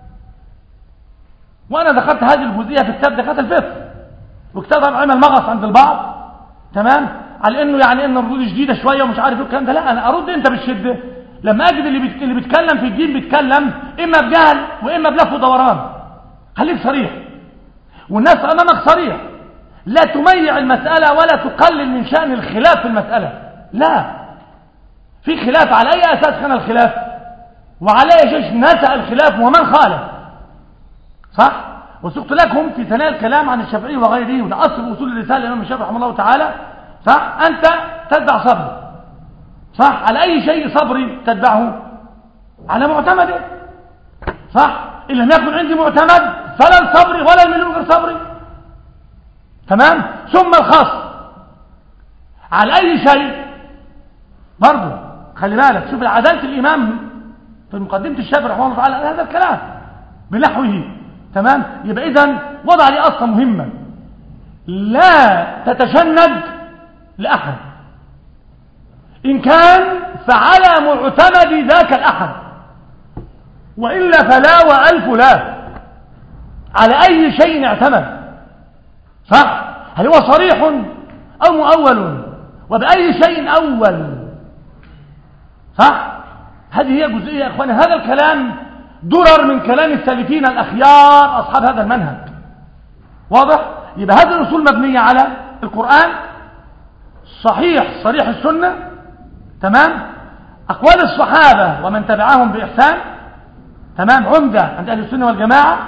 وأنا ذكرت هذه الجزئية في كتاب دكاترة الفقه، وكتاب علم المغص عند البعض، تمام، على انه يعني ان الردود جديده شويه ومش عارف ايه الكلام ده. لا، انا ارد انت بالشده لما اجد اللي بيتكلم في الدين بيتكلم اما بجهل واما بلف ودوران. خليك صريح، والناس امامك صريح، لا تميع المساله ولا تقلل من شان الخلاف في المساله. لا، في خلاف. على اي اساس كان الخلاف؟ وعلى اي شيء نشأ الخلاف ومن خالف؟ صح. وسقت لكم في ثناء الكلام عن الشافعي وغيره، وده اصل اصول الرساله الامام الشافعي رحمه الله تعالى، صح. انت تتبع صبري، صح. على اي شيء صبري تتبعه؟ على معتمده، صح. ان لم يكن عندي معتمد فلا الصبري ولا المليون غير صبري، تمام. ثم الخاص على اي شيء برضه. خلي بالك، شوف عداله الامام في مقدمه الشافعي رحمه الله تعالى هذا الكلام بنحوه، تمام. يبقى اذا وضع لي اصلا مهمه، لا تتشنج لاحد، ان كان فعلى معتمد ذاك الاحد، والا فلا والف لا. على اي شيء اعتمد، صح. هل هو صريح او مؤول؟ وباي شيء اول؟ صح. هذه هي جزئيه يا اخواني. هذا الكلام درر من كلام السالفين الأخيار أصحاب هذا المنهج، واضح. يبقى هذه الأصول مبنية على القرآن صحيح صريح السنة، تمام. أقوال الصحابة ومن تبعهم بإحسان، تمام، عمدة عند أهل السنة والجماعة.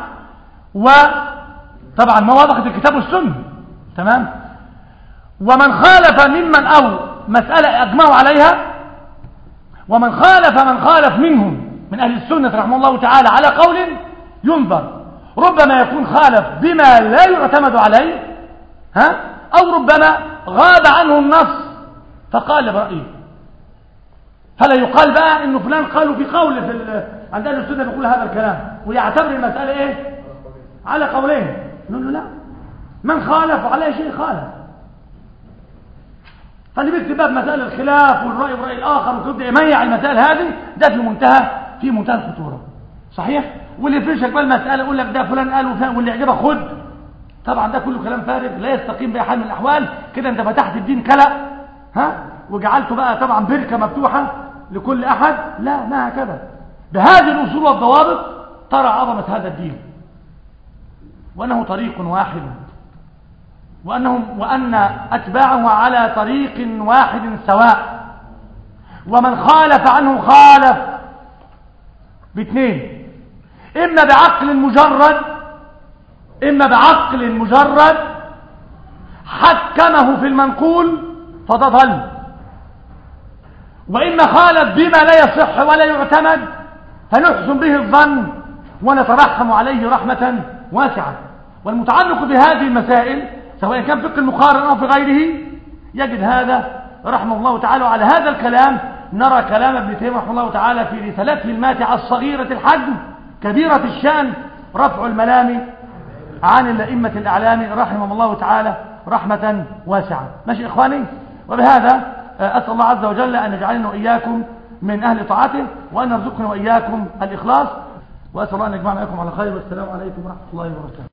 وطبعا ما وافقت الكتاب والسنة، تمام. ومن خالف ممن أو مسألة أجمعوا عليها، ومن خالف منهم من أهل السنة رحمه الله تعالى على قول ينظر، ربما يكون خالف بما لا يعتمد عليه، أو ربما غاب عنه النص فقال برأيه. فلا يقال بقى إنه فلان قالوا في قوله عند أهل السنة بيقول هذا الكلام ويعتبر المسألة إيه؟ على قولين. نقول له لا، من خالف عليه شيء خالف. فاللي بيكتب باب مسائل الخلاف والرأي والرأي الآخر وتبدأ يميع المسائل هذه، ده في منتهى الخطورة، صحيح. واللي يفرشك بقى المسألة يقول لك ده فلان قال وفلان واللي يعجبك خد. طبعا ده كله كلام فارغ لا يستقيم بأي حال من الأحوال. كده أنت فتحت الدين كلا، وجعلته بقى طبعا بركة مفتوحة لكل أحد. لا، ما هكذا. بهذه الأصول والضوابط ترى عظمة هذا الدين، وأنه طريق واحد، وأن أتباعه على طريق واحد سواء، ومن خالف عنه خالف باثنين: إما بعقل مجرد حكمه في المنقول فده ضل، وإما خالف بما لا يصح ولا يعتمد فنحسن به الظن ونترحم عليه رحمة واسعة. والمتعلق بهذه المسائل سواء كان فقه المقارن أو في غيره يجد هذا رحمه الله تعالى. وعلى هذا الكلام نرى كلام ابن تيمية رحمه الله تعالى في رسالته الماتعة الصغيرة الحجم كبيرة الشأن رفع الملام عن الأئمة الأعلام رحمه الله تعالى رحمة واسعة. ماشي إخواني. وبهذا أسأل الله عز وجل أن يجعلنا وإياكم من أهل طاعته، وأن يرزقنا وإياكم الإخلاص، وأسأل الله أن يجمعنا وإياكم على خير. والسلام عليكم ورحمة الله وبركاته.